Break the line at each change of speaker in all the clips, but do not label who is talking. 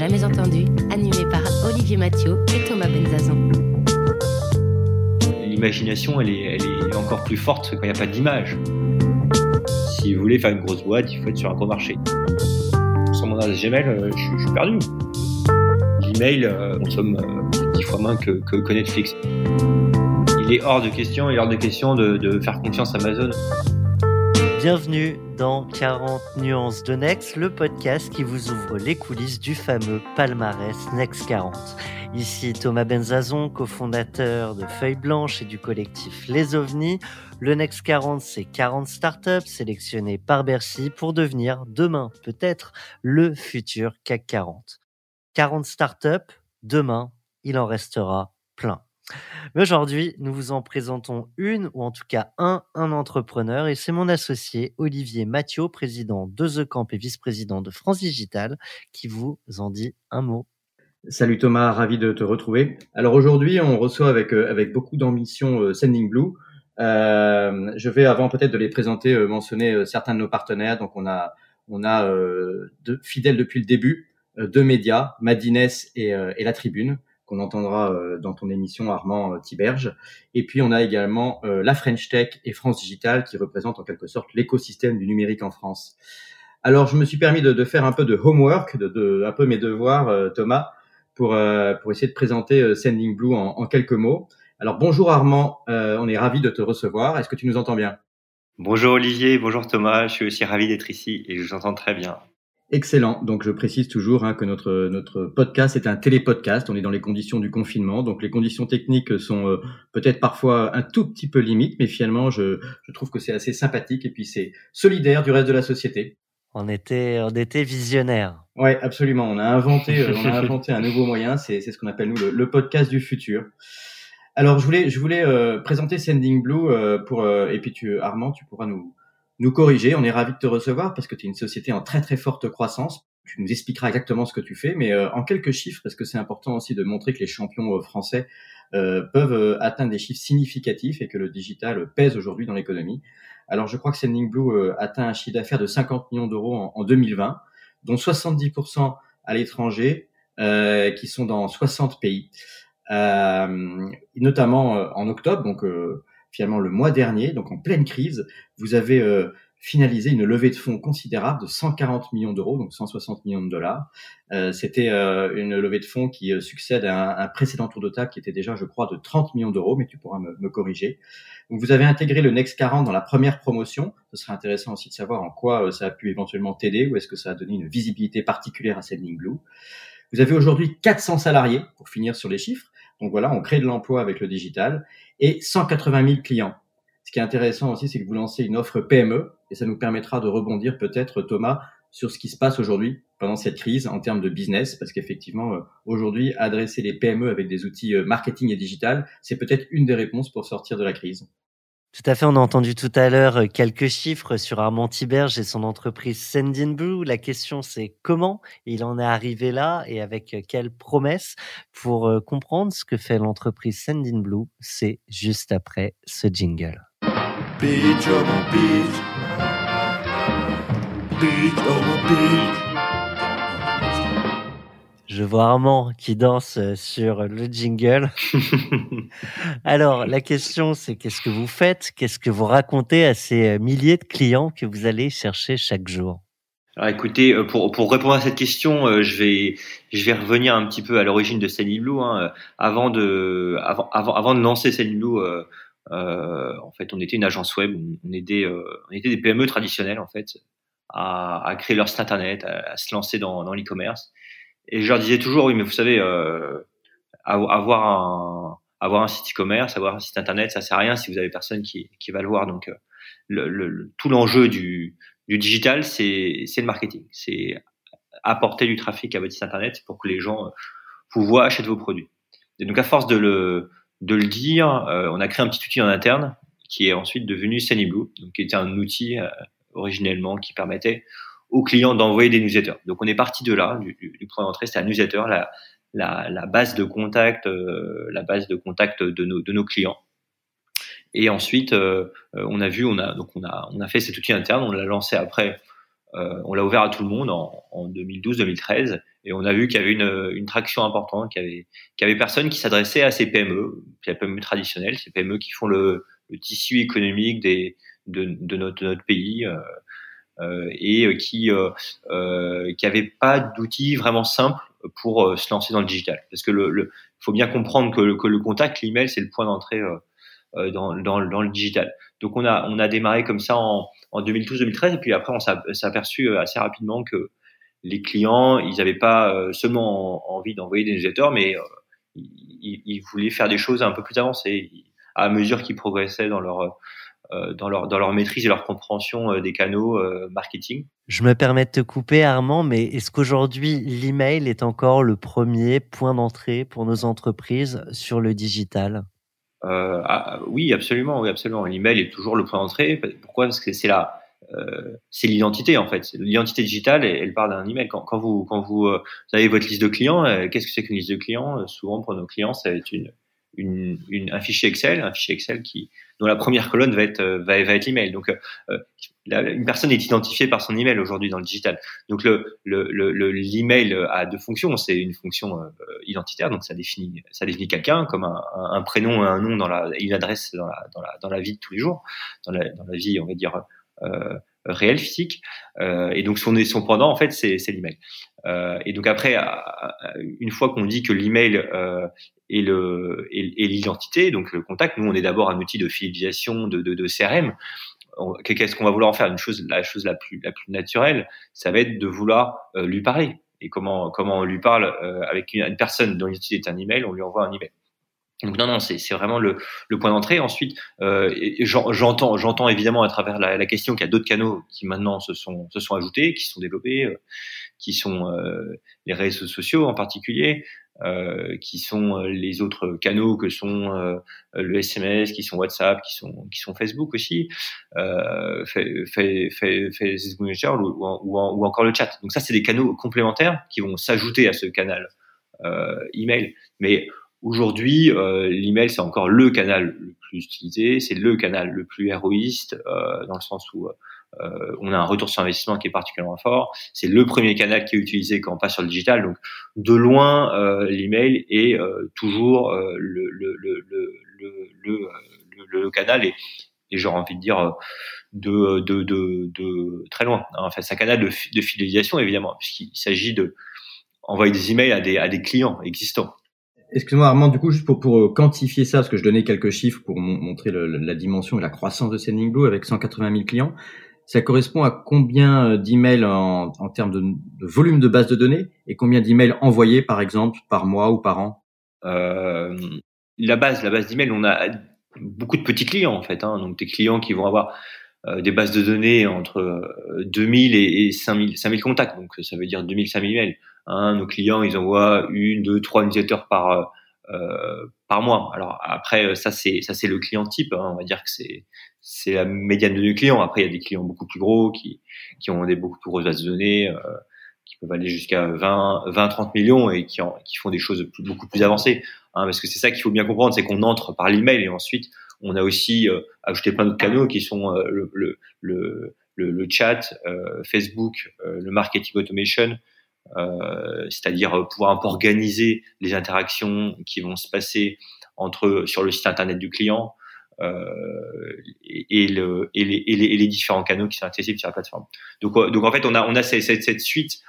jamais entendu, animé par Olivier Mathieu et Thomas Benzazon.
L'imagination, elle est encore plus forte quand il n'y a pas d'image. Si vous voulez faire une grosse boîte, il faut être sur un gros marché. Sur mon adresse Gmail, je suis perdu. L'email consomme 10 fois moins que Netflix. Il est hors de question de faire confiance à Amazon.
Bienvenue dans 40 nuances de Next, le podcast qui vous ouvre les coulisses du fameux palmarès Next 40. Ici Thomas Benzazon, cofondateur de Feuille Blanche et du collectif Les OVNIs. Le Next 40, c'est 40 startups sélectionnées par Bercy pour devenir demain, peut-être, le futur CAC 40. 40 startups, demain, il en restera plein. Mais aujourd'hui, nous vous en présentons une, ou en tout cas un entrepreneur, et c'est mon associé Olivier Mathieu, président de The Camp et vice-président de France Digital, qui vous en dit un mot.
Salut Thomas, ravi de te retrouver. Alors aujourd'hui, on reçoit avec beaucoup d'ambition Sending Blue. Je vais, avant peut-être de les présenter, mentionner certains de nos partenaires. Donc on a deux fidèles depuis le début, deux médias, Madines et La Tribune, qu'on entendra dans ton émission, Armand Tiberge. Et puis on a également la French Tech et France Digital, qui représentent en quelque sorte l'écosystème du numérique en France. Alors je me suis permis de faire un peu de homework, un peu mes devoirs, Thomas, pour essayer de présenter Sending Blue en quelques mots. Alors bonjour Armand, on est ravis de te recevoir. Est-ce que tu nous entends bien ?
Bonjour Olivier, bonjour Thomas, je suis aussi ravi d'être ici et je vous entends très bien.
Excellent. Donc je précise toujours que notre podcast est un télépodcast. On est dans les conditions du confinement, donc les conditions techniques sont peut-être parfois un tout petit peu limites, mais finalement je trouve que c'est assez sympathique et puis c'est solidaire du reste de la société.
On était visionnaires.
Ouais, absolument. On a inventé un nouveau moyen. C'est ce qu'on appelle nous le podcast du futur. Alors je voulais présenter Sending Blue et puis Armand, tu pourras nous corriger. On est ravis de te recevoir parce que tu es une société en très très forte croissance. Tu nous expliqueras exactement ce que tu fais, mais en quelques chiffres, parce que c'est important aussi de montrer que les champions français peuvent atteindre des chiffres significatifs et que le digital pèse aujourd'hui dans l'économie. Alors je crois que Sending Blue atteint un chiffre d'affaires de 50 millions d'euros en 2020, dont 70% à l'étranger, qui sont dans 60 pays. Notamment en octobre, donc finalement le mois dernier, donc en pleine crise, vous avez finalisé une levée de fonds considérable de 140 millions d'euros, donc 160 millions de dollars. C'était une levée de fonds qui succède à un précédent tour de table qui était déjà, je crois, de 30 millions d'euros, mais tu pourras me corriger. Donc vous avez intégré le Next 40 dans la première promotion. Ce serait intéressant aussi de savoir en quoi ça a pu éventuellement t'aider, ou est-ce que ça a donné une visibilité particulière à Sending Blue. Vous avez aujourd'hui 400 salariés, pour finir sur les chiffres. Donc voilà, on crée de l'emploi avec le digital, et 180 000 clients. Ce qui est intéressant aussi, c'est que vous lancez une offre PME, et ça nous permettra de rebondir peut-être, Thomas, sur ce qui se passe aujourd'hui pendant cette crise en termes de business, parce qu'effectivement, aujourd'hui, adresser les PME avec des outils marketing et digital, c'est peut-être une des réponses pour sortir de la crise.
Tout à fait, on a entendu tout à l'heure quelques chiffres sur Armand Tiberge et son entreprise Sending Blue. La question, c'est comment il en est arrivé là et avec quelles promesses. Pour comprendre ce que fait l'entreprise Sending Blue, c'est juste après ce jingle.
Beach, oh mon beach. Beach, oh mon beach.
Je vois Armand qui danse sur le jingle. Alors, la question, c'est qu'est-ce que vous faites ? Qu'est-ce que vous racontez à ces milliers de clients que vous allez chercher chaque jour ?
Alors écoutez, pour répondre à cette question, je vais revenir un petit peu à l'origine de Sending Blue. Avant de lancer Sending Blue, en fait, on était une agence web. On était des PME traditionnelles en fait à créer leur site internet, à se lancer dans l'e-commerce. Et je leur disais toujours, oui, mais vous savez, avoir un site e-commerce, avoir un site internet, ça sert à rien si vous avez personne qui va le voir. Donc, tout l'enjeu du digital, c'est le marketing. C'est apporter du trafic à votre site internet pour que les gens vous voient, achètent vos produits. Et donc, à force de le dire, on a créé un petit outil en interne qui est ensuite devenu Sending Blue, donc qui était un outil originellement qui permettait aux clients d'envoyer des newsletters. Donc on est parti de là, du point d'entrée, c'est la newsletter, la base de contact, de nos clients. Et ensuite, on a fait cet outil interne, on l'a lancé après On l'a ouvert à tout le monde en 2012-2013 et on a vu qu'il y avait une traction importante, qu'il y avait personne qui s'adressait à ces PME, les PME traditionnelles, ces PME qui font le tissu économique de notre pays et qui avaient pas d'outils vraiment simples pour se lancer dans le digital. Parce que faut bien comprendre que le contact, l'email, c'est le point d'entrée dans le digital. Donc on a démarré comme ça en 2012-2013 et puis après on s'est aperçu assez rapidement que les clients, ils n'avaient pas seulement envie d'envoyer des newsletters, mais ils voulaient faire des choses un peu plus avancées à mesure qu'ils progressaient dans leur maîtrise et leur compréhension des canaux marketing.
Je me permets de te couper, Armand, mais est-ce qu'aujourd'hui, l'email est encore le premier point d'entrée pour nos entreprises sur le digital ?
Oui, absolument. L'email est toujours le point d'entrée. Pourquoi ? Parce que c'est l'identité en fait. L'identité digitale, elle part d'un email. Quand vous avez votre liste de clients, qu'est-ce que c'est qu'une liste de clients ? Souvent pour nos clients, ça va être un fichier Excel, dont la première colonne va être l'email. Donc une personne est identifiée par son email aujourd'hui dans le digital. Donc l'email a deux fonctions. C'est une fonction identitaire, donc ça définit quelqu'un comme un prénom et un nom une adresse dans la vie de tous les jours, dans la vie, on va dire réelle, physique. Et donc son pendant en fait c'est l'email. Et donc après une fois qu'on dit que l'email et l'identité, donc le contact, nous on est d'abord un outil de fidélisation de CRM. Qu'est-ce qu'on va vouloir en faire ? La chose la plus naturelle, ça va être de vouloir lui parler. Et comment on lui parle avec une personne dont l'identité est un email, on lui envoie un email. Donc non, c'est vraiment le point d'entrée. Ensuite, j'entends évidemment à travers la question qu'il y a d'autres canaux qui maintenant se sont ajoutés, qui sont développés, qui sont les réseaux sociaux en particulier, qui sont les autres canaux que sont le SMS, qui sont WhatsApp, qui sont Facebook aussi, Facebook Messenger ou encore le chat. Donc ça, c'est des canaux complémentaires qui vont s'ajouter à ce canal email. Mais aujourd'hui, l'email, c'est encore le canal le plus utilisé, c'est le canal le plus héroïste, dans le sens où on a un retour sur investissement qui est particulièrement fort. C'est le premier canal qui est utilisé quand on passe sur le digital. Donc, de loin, l'email est toujours le canal et j'aurais envie de dire de très loin. Enfin, c'est un canal de fidélisation, évidemment, puisqu'il s'agit de envoyer des emails à des clients existants.
Excuse-moi Armand, du coup, juste pour quantifier ça, parce que je donnais quelques chiffres pour montrer la dimension et la croissance de Sendinblue avec 180 000 clients, ça correspond à combien d'emails en termes de volume de base de données et combien d'emails envoyés, par exemple, par mois ou par an ?
La base d'emails, on a beaucoup de petits clients en fait, donc des clients qui vont avoir des bases de données entre 2000 et 5000 contacts, donc ça veut dire 2000, 5000 emails. Nos clients, ils envoient 1, 2, 3 newsletters par mois. Alors après, ça c'est le client type. On va dire que c'est la médiane de nos clients. Après, il y a des clients beaucoup plus gros qui ont des beaucoup plus grosses bases de données, qui peuvent aller jusqu'à 20-30 millions et qui font des choses beaucoup plus avancées. Parce que c'est ça qu'il faut bien comprendre, c'est qu'on entre par l'email et ensuite on a aussi ajouté plein d'autres canaux qui sont le chat, Facebook, le marketing automation. C'est-à-dire pouvoir un peu organiser les interactions qui vont se passer sur le site internet du client et les différents canaux qui sont accessibles sur la plateforme. Donc en fait on a cette suite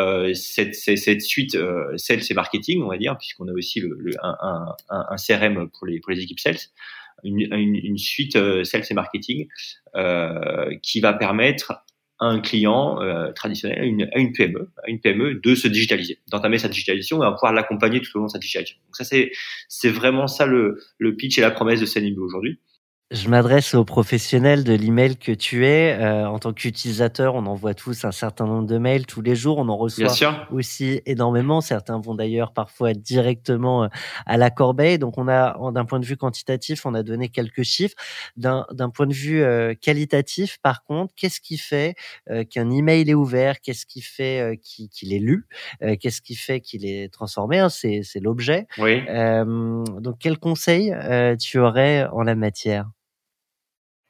sales et marketing, on va dire, puisqu'on a aussi un CRM pour les équipes sales, une suite sales et marketing qui va permettre à un client traditionnel, à une PME de se digitaliser, d'entamer sa digitalisation et à pouvoir l'accompagner tout au long de sa digitalisation. Donc ça, c'est vraiment ça le pitch et la promesse de Sendinblue aujourd'hui.
Je m'adresse aux professionnels de l'email que tu es. En tant qu'utilisateur, on envoie tous un certain nombre de mails tous les jours. On en reçoit aussi énormément. Certains vont d'ailleurs parfois directement à la corbeille. Donc, d'un point de vue quantitatif, on a donné quelques chiffres. D'un point de vue qualitatif, par contre, qu'est-ce qui fait qu'un email est ouvert ? Qu'est-ce qui fait qu'il est lu ? Qu'est-ce qui fait qu'il est transformé ? C'est l'objet.
Oui.
Donc, quel conseil tu aurais en la matière ?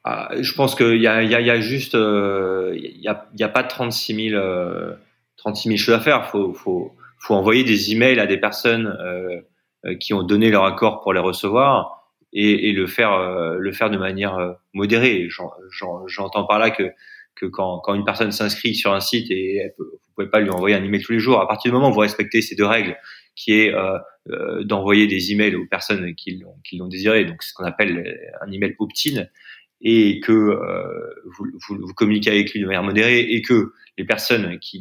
Je pense qu'il y a juste, il y a pas 36 000 choses à faire. Faut envoyer des emails à des personnes qui ont donné leur accord pour les recevoir et le faire de manière modérée. J'entends par là que quand une personne s'inscrit sur un site et vous pouvez pas lui envoyer un email tous les jours. À partir du moment où vous respectez ces deux règles, qui est d'envoyer des emails aux personnes qui l'ont désiré, donc ce qu'on appelle un email opt-in, et que vous communiquez avec lui de manière modérée, et que les personnes qui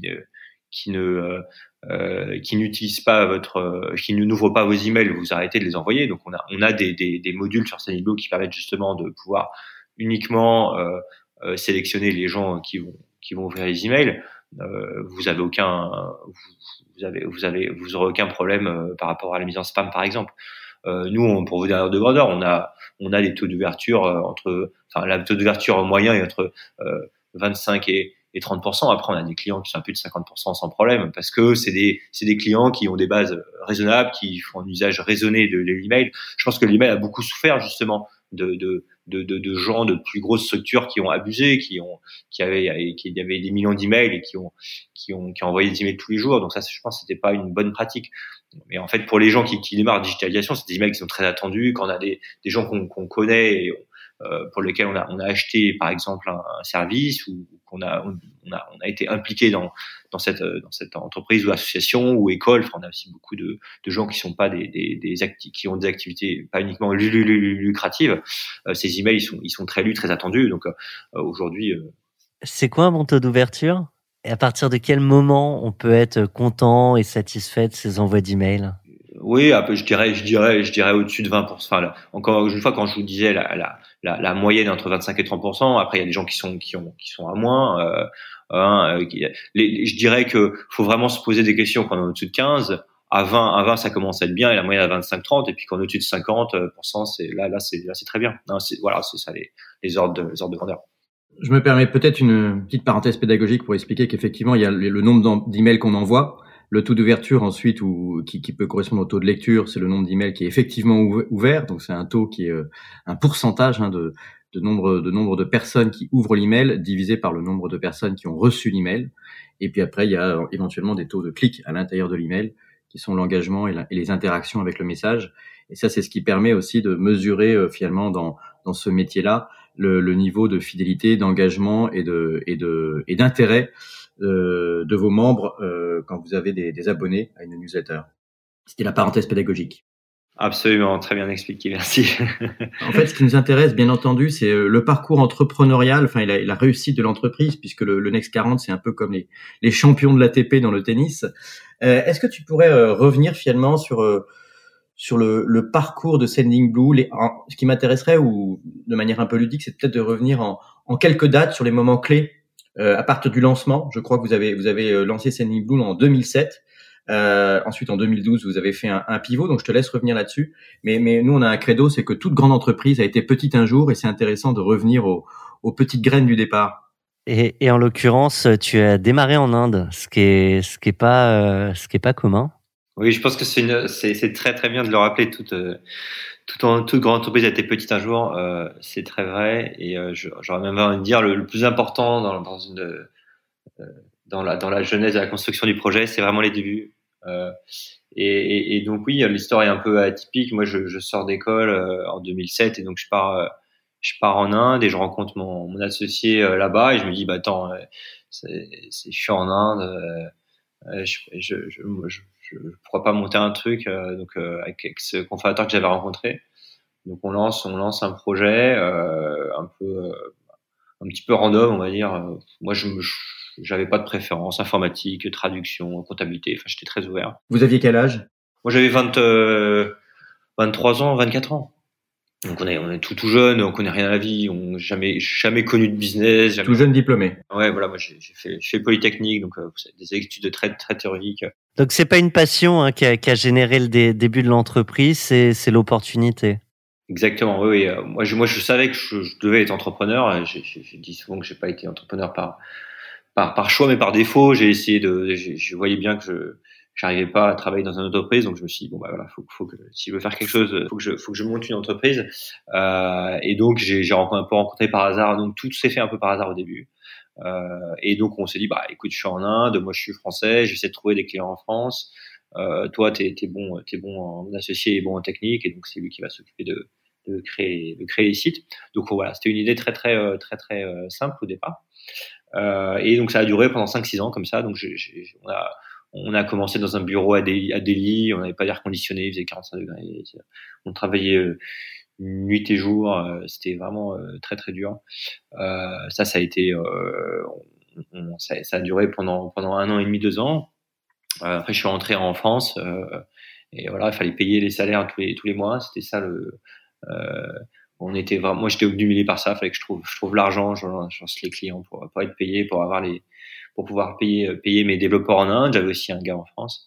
n'utilisent pas qui n'ouvrent pas vos emails, vous arrêtez de les envoyer. Donc on a des modules sur Sendinblue qui permettent justement de pouvoir uniquement sélectionner les gens qui vont ouvrir les emails. Vous aurez aucun problème par rapport à la mise en spam, par exemple. Nous, pour vous donner de grandeur, on a des taux d'ouverture la taux d'ouverture moyen est entre 25 et 30%. Après, on a des clients qui sont à plus de 50% sans problème, parce que c'est des clients qui ont des bases raisonnables, qui font un usage raisonné de l'email. Je pense que l'email a beaucoup souffert justement de gens de plus grosses structures qui ont abusé, qui avaient des millions d'emails et qui ont envoyé des emails tous les jours. Donc ça, je pense que c'était pas une bonne pratique. Mais en fait, pour les gens qui démarrent la digitalisation, c'est des emails qui sont très attendus. Quand on a des gens qu'on connaît et pour lesquels on a acheté par exemple un service, ou qu'on a été impliqué dans cette entreprise ou association ou école. Enfin, on a aussi beaucoup de gens qui sont pas qui ont des activités pas uniquement lucratives. Ces emails ils sont très lus, très attendus. Donc aujourd'hui,
c'est quoi un bon taux d'ouverture? Et à partir de quel moment on peut être content et satisfait de ces envois d'emails?
Oui, un peu, je dirais au-dessus de 20%. Enfin, là, encore une fois, quand je vous disais la moyenne entre 25 et 30%, après il y a des gens qui sont à moins. Je dirais que faut vraiment se poser des questions quand on est au-dessus de 15. À 20, ça commence à être bien, et la moyenne à 25-30, et puis quand on est au-dessus de 50%, c'est très bien. Non, c'est ça les ordres de grandeur.
Je me permets peut-être une petite parenthèse pédagogique pour expliquer qu'effectivement, il y a le nombre d'emails qu'on envoie. Le taux d'ouverture ensuite, qui peut correspondre au taux de lecture, c'est le nombre d'emails qui est effectivement ouvert. Donc c'est un taux qui est un pourcentage de nombre de personnes qui ouvrent l'email divisé par le nombre de personnes qui ont reçu l'email. Et puis après, il y a éventuellement des taux de clics à l'intérieur de l'email, qui sont l'engagement et les interactions avec le message. Et ça, c'est ce qui permet aussi de mesurer finalement dans ce métier-là le niveau de fidélité, d'engagement et d'intérêt de vos membres quand vous avez des abonnés à une newsletter. C'était la parenthèse pédagogique.
Absolument, très bien expliqué, merci.
En fait, ce qui nous intéresse, bien entendu, c'est le parcours entrepreneurial, enfin la réussite de l'entreprise, puisque le Next 40, c'est un peu comme les champions de l'ATP dans le tennis. Est-ce que tu pourrais revenir finalement sur le parcours de Sendinblue? Ce qui m'intéresserait, ou de manière un peu ludique, c'est peut-être de revenir en quelques dates sur les moments clés à partir du lancement. Je crois que vous avez lancé Sendinblue en 2007. Ensuite, en 2012, vous avez fait un pivot, donc je te laisse revenir là-dessus. Mais nous, on a un credo, c'est que toute grande entreprise a été petite un jour, et c'est intéressant de revenir aux petites graines du départ.
Et en l'occurrence, tu as démarré en Inde, ce qui est pas commun.
Oui, je pense que c'est très très bien de le rappeler. Toute grande entreprise a été petite un jour, c'est très vrai. Et j'aurais même envie de dire le plus important dans la genèse de la construction du projet, c'est vraiment les débuts. Et donc oui, l'histoire est un peu atypique. Moi, je sors d'école en 2007, et donc je pars en Inde et je rencontre mon associé là-bas, et je me dis je suis en Inde, je pourrais pas monter un truc avec ce cofondateur que j'avais rencontré. Donc on lance un projet un petit peu random, on va dire. Moi, j'avais pas de préférence, informatique, traduction, comptabilité. Enfin, j'étais très ouvert.
Vous aviez quel âge?
Moi, j'avais 23 ans, 24 ans. Donc on est tout jeune, on connaît rien à la vie, on jamais connu de business.
Tout jeune diplômé.
Ouais, voilà, moi j'ai fait Polytechnique, donc des études très très théoriques.
Donc c'est pas une passion qui a généré le début de l'entreprise, c'est l'opportunité.
Exactement, oui. Moi je savais que je devais être entrepreneur. J'ai dit souvent que j'ai pas été entrepreneur par choix, mais par défaut. J'ai essayé je voyais bien que j'arrivais pas à travailler dans une entreprise, donc je me suis dit bon bah voilà, faut que si je veux faire quelque chose, faut que je monte une entreprise. Et donc j'ai un peu rencontré par hasard, donc tout s'est fait un peu par hasard au début. Et donc on s'est dit bah écoute, je suis en Inde, moi je suis français, j'essaie de trouver des clients en France. Toi t'es bon en associé et bon en technique, et donc c'est lui qui va s'occuper de créer les sites. Donc voilà, c'était une idée très simple au départ. Et donc ça a duré pendant 5-6 ans comme ça. Donc on a commencé dans un bureau à Delhi, on n'avait pas d'air conditionné, il faisait 45 degrés. On travaillait nuit et jour, c'était vraiment très dur. Ça a été ça a duré pendant 1 an et demi, 2 ans. Après je suis rentré en France, et voilà, il fallait payer les salaires tous les mois, c'était ça moi j'étais obnubilé par ça, il fallait que je trouve l'argent, je lance les clients pour être payé, pour pouvoir payer mes développeurs en Inde. J'avais aussi un gars en France.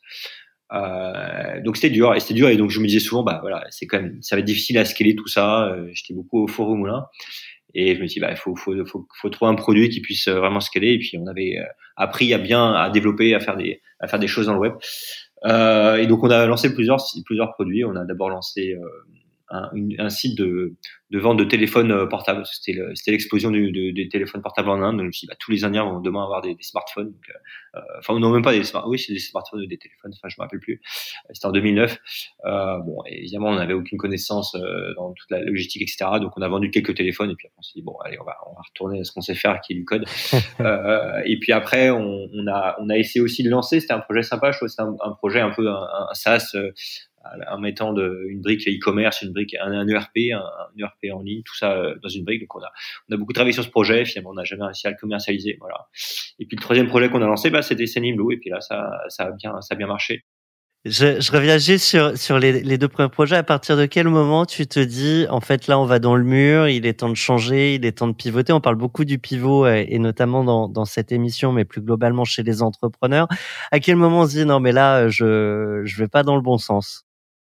Donc c'était dur, et donc je me disais souvent bah voilà, ça va être difficile à scaler tout ça. J'étais beaucoup au four au moulin, et je me dis bah il faut trouver un produit qui puisse vraiment scaler. Et puis on avait appris à développer, à faire des choses dans le web. Et donc on a lancé plusieurs produits. On a d'abord lancé un site de vente de téléphones portables. C'était l'explosion des téléphones portables en Inde. Donc, je me suis dit, bah, tous les Indiens vont demain avoir des smartphones. Donc, enfin, non, même pas des smartphones. Oui, c'est des smartphones ou des téléphones. Enfin, je me rappelle plus. C'était en 2009. Bon, évidemment, on n'avait aucune connaissance dans toute la logistique, etc. Donc, on a vendu quelques téléphones, et puis après, on s'est dit, bon, allez, on va retourner à ce qu'on sait faire, qui est du code. Et puis après, on a essayé aussi de lancer. C'était un projet sympa. Je trouve que c'était un projet un peu un SaaS, en mettant une brique e-commerce, un ERP en ligne, tout ça dans une brique. Donc on a beaucoup travaillé sur ce projet. Finalement, on n'a jamais réussi à le commercialiser. Voilà. Et puis le troisième projet qu'on a lancé, c'était Sendinblue. Et puis là, ça a bien marché.
Je reviens juste sur les 2 premiers projets. À partir de quel moment tu te dis, en fait, là, on va dans le mur, il est temps de changer, il est temps de pivoter. On parle beaucoup du pivot, et notamment dans cette émission, mais plus globalement chez les entrepreneurs. À quel moment on se dit, non, mais là, je vais pas dans le bon sens?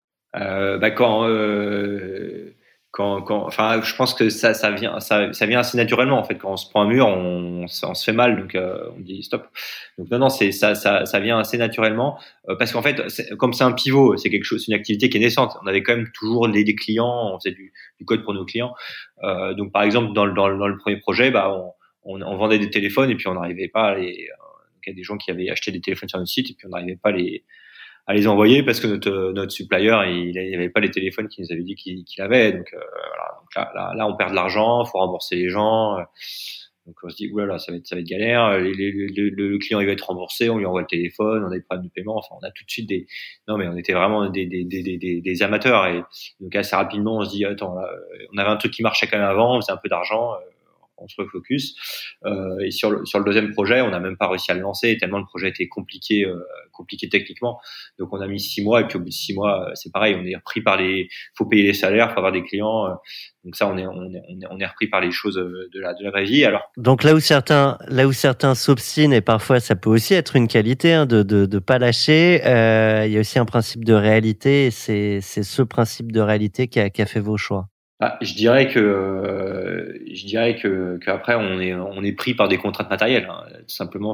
Enfin, je pense que ça vient assez naturellement en fait. Quand on se prend un mur, on se fait mal, donc on dit stop. Donc non, ça vient assez naturellement, parce qu'en fait, comme c'est un pivot, c'est une activité qui est naissante. On avait quand même toujours des clients, on faisait du code pour nos clients. Donc par exemple, dans le premier projet, bah on vendait des téléphones, et puis on n'arrivait pas donc il y a des gens qui avaient acheté des téléphones sur notre site, et puis on n'arrivait pas à les envoyer parce que notre supplier, il avait pas les téléphones qu'il nous avait dit qu'il avait. Donc voilà. Donc là on perd de l'argent, faut rembourser les gens. Donc on se dit oulala, ça va être galère. Le client il va être remboursé, on lui envoie le téléphone, on a des problèmes de paiement. Enfin, on a tout de suite non mais on était vraiment des amateurs, et donc assez rapidement on se dit attends, là, on avait un truc qui marchait quand même avant, on faisait un peu d'argent. On se refocus. Et sur le deuxième projet, on n'a même pas réussi à le lancer tellement le projet était compliqué techniquement. Donc on a mis 6 mois, et puis au bout de 6 mois, c'est pareil, on est repris faut payer les salaires, faut avoir des clients. Donc ça, on est repris par les choses de la vraie vie. Alors
donc là où certains s'obstinent, et parfois ça peut aussi être une qualité, hein, de pas lâcher, il y a aussi un principe de réalité, et c'est ce principe de réalité qui a fait vos choix.
Je dirais que après on est pris par des contraintes matérielles, hein. Tout simplement,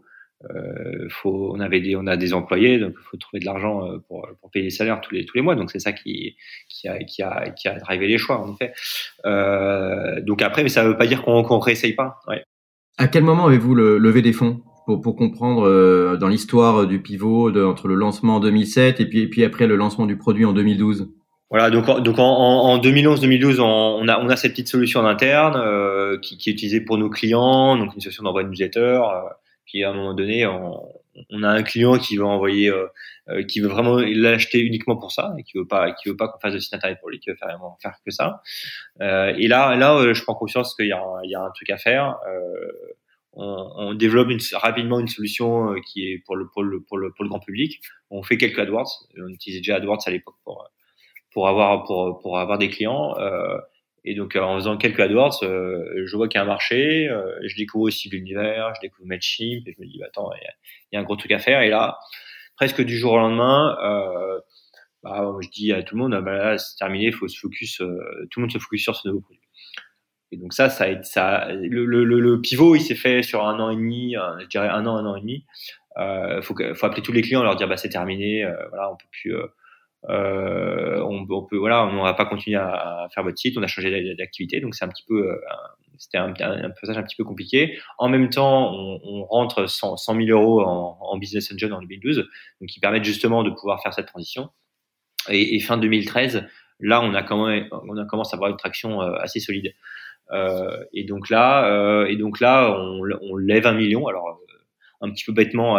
on a des employés, donc il faut trouver de l'argent pour payer les salaires tous les mois. Donc c'est ça qui a drivé les choix, en effet. Donc après, mais ça veut pas dire qu'on réessaye pas. Ouais.
À quel moment avez-vous levé des fonds pour comprendre dans l'histoire du pivot entre le lancement en 2007 et puis après le lancement du produit en 2012?
Voilà, donc en 2011-2012, on a cette petite solution en interne qui est utilisée pour nos clients, donc une solution d'envoi de newsletter. Puis à un moment donné, on a un client qui veut envoyer, qui veut vraiment l'acheter uniquement pour ça, et qui veut pas qu'on fasse de site internet pour lui, qui veut vraiment faire que ça. Et là, je prends conscience qu'il y a un truc à faire. On développe rapidement une solution qui est pour le grand public. On fait quelques AdWords. On utilisait déjà AdWords à l'époque pour avoir des clients. Et donc, en faisant quelques AdWords, je vois qu'il y a un marché, je découvre aussi l'univers, je découvre Mailchimp, et je me dis, bah, attends, il y a un gros truc à faire. Et là, presque du jour au lendemain, je dis à tout le monde, là, c'est terminé, faut se focus, tout le monde se focus sur ce nouveau produit. Et donc le pivot, il s'est fait sur 1 an et demi, je dirais 1 an et demi. faut appeler tous les clients et leur dire c'est terminé, voilà, on peut plus, on peut, voilà, on va pas continuer à faire votre site, on a changé d'activité, donc c'est un petit peu, c'était un passage un petit peu compliqué. En même temps, on rentre 100 000 euros en Business Angel en 2012, donc qui permettent justement de pouvoir faire cette transition. Et fin 2013, là, on commence à avoir une traction assez solide. Et donc là, on lève 1 million. Alors, un petit peu bêtement,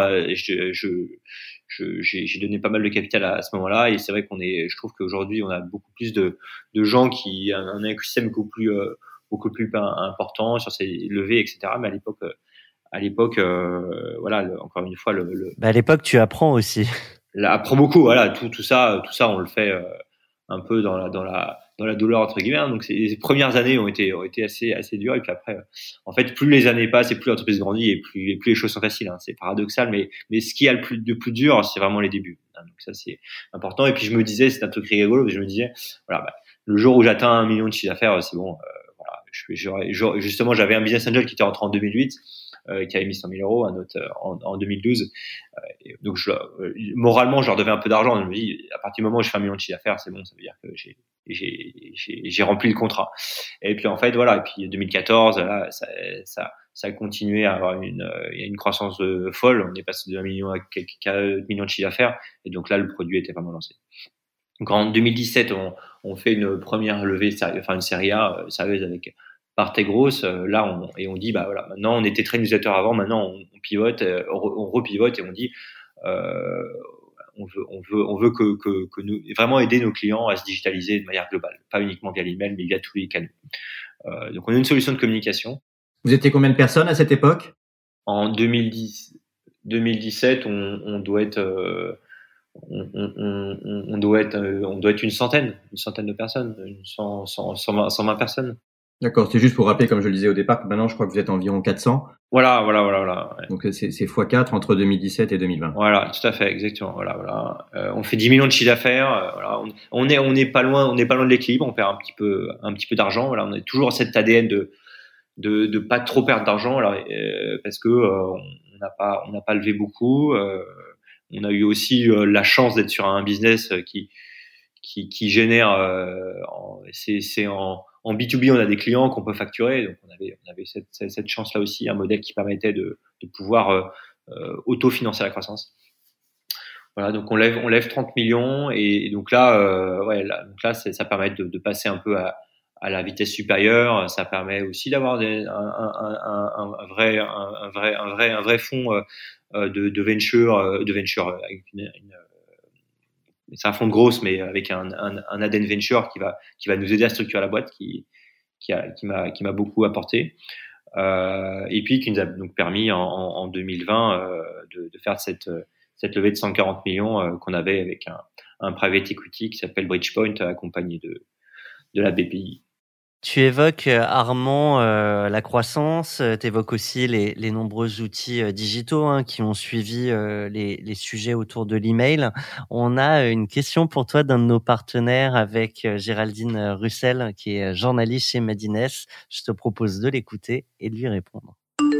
j'ai donné pas mal de capital à ce moment-là, et c'est vrai je trouve qu'aujourd'hui, on a beaucoup plus de gens qui un écosystème beaucoup plus important sur ces levées, etc. Mais à l'époque, voilà, encore une fois,
à l'époque, tu apprends aussi.
Apprend beaucoup, voilà, tout ça, on le fait un peu dans la douleur entre guillemets. Hein. Donc les premières années ont été assez dures, et puis après, en fait, plus les années passent et plus l'entreprise grandit, et plus les choses sont faciles. Hein. C'est paradoxal, mais ce qui a le plus dur, c'est vraiment les débuts. Hein. Donc ça, c'est important. Et puis je me disais, c'est un truc rigolo, je me disais, voilà, le jour où j'atteins 1 million de chiffre d'affaires, c'est bon. Voilà, justement, j'avais un business angel qui était rentré en 2008. Qui avait mis 100 000 euros, un autre en 2012. Donc moralement, je leur devais un peu d'argent. Je me dis, à partir du moment où je fais 1 million de chiffre d'affaires, c'est bon, ça veut dire que j'ai rempli le contrat. Et puis en fait, voilà. Et puis 2014, là, ça a continué à avoir une croissance folle. On est passé de 1 million à quelques 4 millions de chiffre d'affaires. Et donc là, le produit était vraiment lancé. Donc en 2017, on fait une première levée, enfin une série A sérieuse avec Partez grosse, là on dit voilà, maintenant on était très newsletter avant, maintenant on pivote, on repivote, et on dit on veut que nous vraiment aider nos clients à se digitaliser de manière globale, pas uniquement via l'email, mais via tous les canaux. Donc on a une solution de communication.
Vous étiez combien de personnes à cette époque?
En 2017, on doit être on doit être une centaine de personnes, 120 personnes.
D'accord, c'est juste pour rappeler, comme je le disais au départ, que maintenant je crois que vous êtes environ 400.
Voilà. Ouais.
Donc c'est x4 entre 2017 et 2020.
Voilà, tout à fait, exactement. Voilà. On fait 10 millions de chiffre d'affaires. Voilà, on n'est pas loin de l'équilibre. On perd un petit peu d'argent. Voilà, on a toujours cet ADN de pas trop perdre d'argent. Alors, parce que on n'a pas levé beaucoup. On a eu aussi la chance d'être sur un business qui génère. En B2B, on a des clients qu'on peut facturer, donc on avait cette chance-là aussi, un modèle qui permettait de pouvoir autofinancer la croissance. Voilà, donc on lève 30 millions, et donc là, donc là, ça permet de passer un peu à la vitesse supérieure. Ça permet aussi d'avoir un vrai fonds de venture avec c'est un fonds de grosse, mais avec un ADN venture qui va nous aider à structurer la boîte, qui m'a beaucoup apporté, et puis qui nous a donc permis en 2020 de faire cette levée de 140 millions qu'on avait avec un private equity qui s'appelle Bridgepoint, accompagné de la BPI.
Tu évoques, Armand, la croissance, tu évoques aussi les nombreux outils digitaux qui ont suivi les sujets autour de l'email. On a une question pour toi d'un de nos partenaires avec Géraldine Russel, qui est journaliste chez Madines. Je te propose de l'écouter et de lui répondre.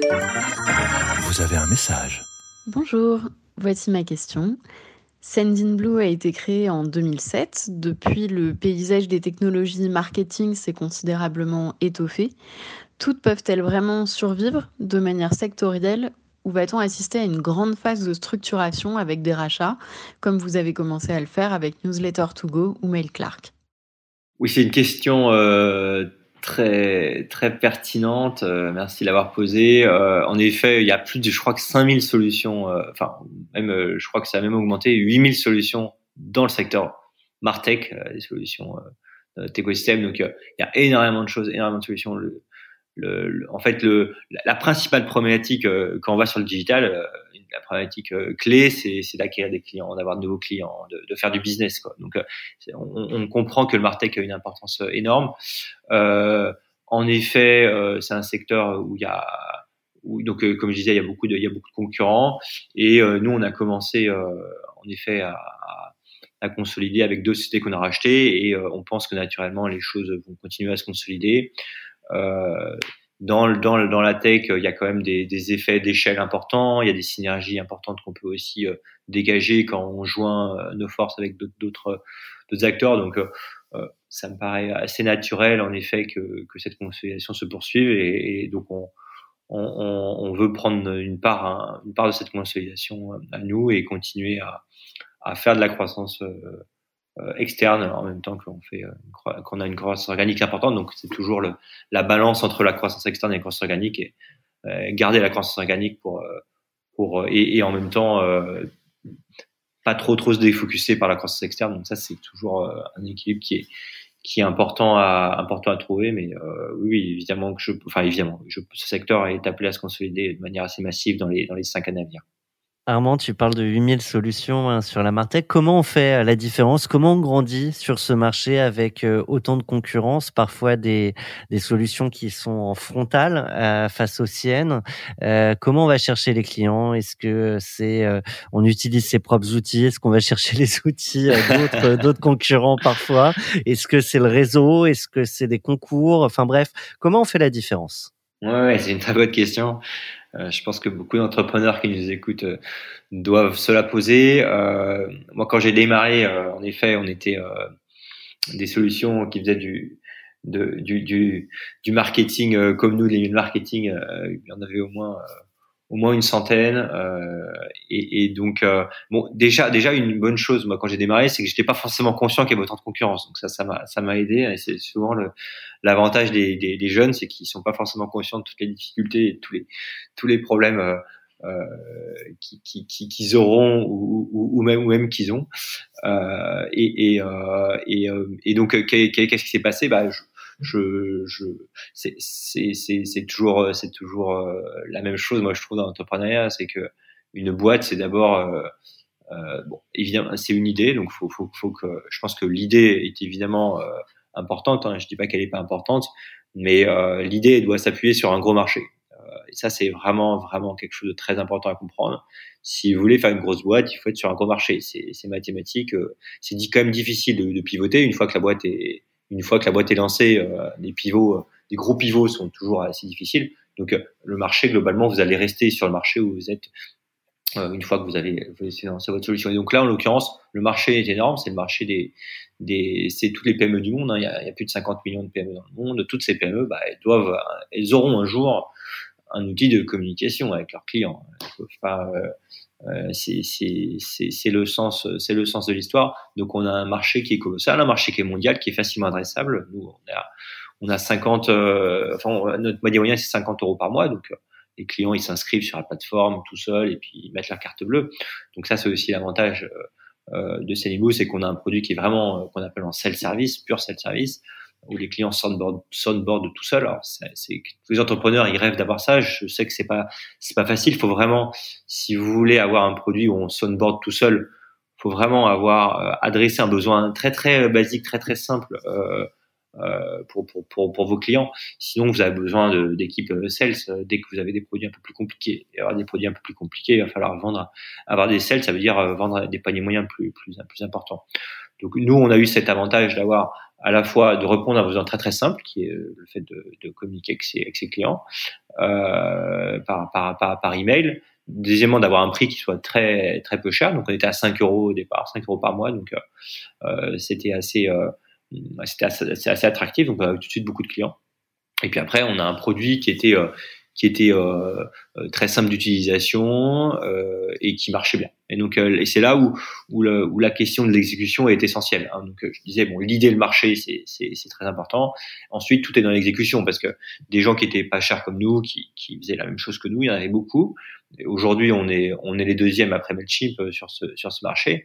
Vous avez un message.
Bonjour, voici ma question. Sendinblue a été créé en 2007. Depuis, le paysage des technologies marketing s'est considérablement étoffé. Toutes peuvent-elles vraiment survivre de manière sectorielle, ou va-t-on assister à une grande phase de structuration avec des rachats, comme vous avez commencé à le faire avec Newsletter2Go ou MailClark?
Oui, c'est une question très très pertinente. Merci de l'avoir posée. En effet, il y a plus de, je crois que 5000 solutions. Enfin, même, je crois que ça a même augmenté, 8000 solutions dans le secteur Martech, des solutions d'écosystème. Donc, il y a énormément de choses, énormément de solutions. En fait, la principale problématique quand on va sur le digital, la problématique clé, c'est d'acquérir des clients, d'avoir de nouveaux clients, de faire du business, quoi. Donc, on comprend que le Martech a une importance énorme. En effet, c'est un secteur où il y a, donc comme je disais, il y a beaucoup de concurrents, et nous, on a commencé en effet à consolider avec 2 sociétés qu'on a rachetées, et on pense que naturellement les choses vont continuer à se consolider. dans la tech, il y a quand même des effets d'échelle importants, il y a des synergies importantes qu'on peut aussi dégager quand on joint nos forces avec d'autres acteurs. Donc ça me paraît assez naturel en effet que cette consolidation se poursuive et donc on veut prendre une part de cette consolidation à nous et continuer à faire de la croissance externe en même temps qu'on a une croissance organique importante. Donc c'est toujours la balance entre la croissance externe et la croissance organique et garder la croissance organique et en même temps pas trop se défocuser par la croissance externe. Donc ça c'est toujours un équilibre qui est important à trouver, mais oui, évidemment ce secteur est appelé à se consolider de manière assez massive dans les 5 années à venir.
Armand, tu parles de 8000 solutions sur la Martech. Comment on fait la différence? Comment on grandit sur ce marché avec autant de concurrence, parfois des solutions qui sont en frontal face aux siennes? Comment on va chercher les clients? Est-ce que on utilise ses propres outils? Est-ce qu'on va chercher les outils d'autres concurrents parfois? Est-ce que c'est le réseau? Est-ce que c'est des concours? Enfin bref, comment on fait la différence?
Ouais, c'est une très bonne question. Je pense que beaucoup d'entrepreneurs qui nous écoutent doivent se la poser. Moi, quand j'ai démarré, en effet, on était des solutions qui faisaient du marketing comme nous, les marketing. Il y en avait au moins une centaine. Et donc, bon, déjà une bonne chose, moi, quand j'ai démarré, c'est que j'étais pas forcément conscient qu'il y avait autant de concurrence. Donc ça m'a aidé. Et c'est souvent l'avantage des jeunes, c'est qu'ils sont pas forcément conscients de toutes les difficultés et tous les problèmes qu'ils auront ou même qu'ils ont. Et donc, qu'est-ce qui s'est passé? C'est toujours la même chose. Moi, je trouve dans l'entrepreneuriat, c'est que une boîte, c'est d'abord bon, évidemment, c'est une idée. Donc, faut que, je pense que l'idée est évidemment importante. Hein, je dis pas qu'elle est pas importante, mais l'idée doit s'appuyer sur un gros marché. Et ça, c'est vraiment quelque chose de très important à comprendre. Si vous voulez faire une grosse boîte, il faut être sur un gros marché. C'est mathématique. C'est quand même difficile de pivoter une fois que la boîte est lancée. Les gros pivots sont toujours assez difficiles. Donc, le marché, globalement, vous allez rester sur le marché où vous êtes une fois que vous avez lancé votre solution. Et donc là, en l'occurrence, le marché est énorme. C'est le marché c'est toutes les PME du monde. Hein. Il y a plus de 50 millions de PME dans le monde. Toutes ces PME, elles auront un jour un outil de communication avec leurs clients. C'est le sens de l'histoire. Donc on a un marché qui est colossal, un marché qui est mondial, qui est facilement adressable. Nous, on a 50, notre moyen c'est 50 € par mois. Donc les clients ils s'inscrivent sur la plateforme tout seuls et puis ils mettent leur carte bleue. Donc ça c'est aussi l'avantage de Sendinblue, c'est qu'on a un produit qui est vraiment qu'on appelle en self-service, pur self-service, où les clients soundboard tout seuls. Alors, tous les entrepreneurs, ils rêvent d'avoir ça. Je sais que c'est pas facile. Il faut vraiment, si vous voulez avoir un produit où on soundboard tout seul, faut vraiment avoir adressé un besoin très très basique, très très simple pour vos clients. Sinon, vous avez besoin d'équipes sales. Dès que vous avez des produits un peu plus compliqués, il va falloir avoir des sales. Ça veut dire vendre des paniers moyens plus importants. Donc nous, on a eu cet avantage d'avoir à la fois de répondre à un besoin très très simple, qui est le fait de communiquer avec ses clients par email. Deuxièmement, d'avoir un prix qui soit très très peu cher. Donc on était à 5 € au départ, 5 € par mois. Donc c'était assez attractif. Donc on a eu tout de suite beaucoup de clients. Et puis après, on a un produit qui était très simple d'utilisation et qui marchait bien. Et donc et c'est là où la question de l'exécution est essentielle. Hein. Donc je disais bon, l'idée, le marché, c'est très important. Ensuite, tout est dans l'exécution, parce que des gens qui étaient pas chers comme nous, qui faisaient la même chose que nous, il y en avait beaucoup. Et aujourd'hui, on est les deuxièmes après Mailchimp sur ce marché.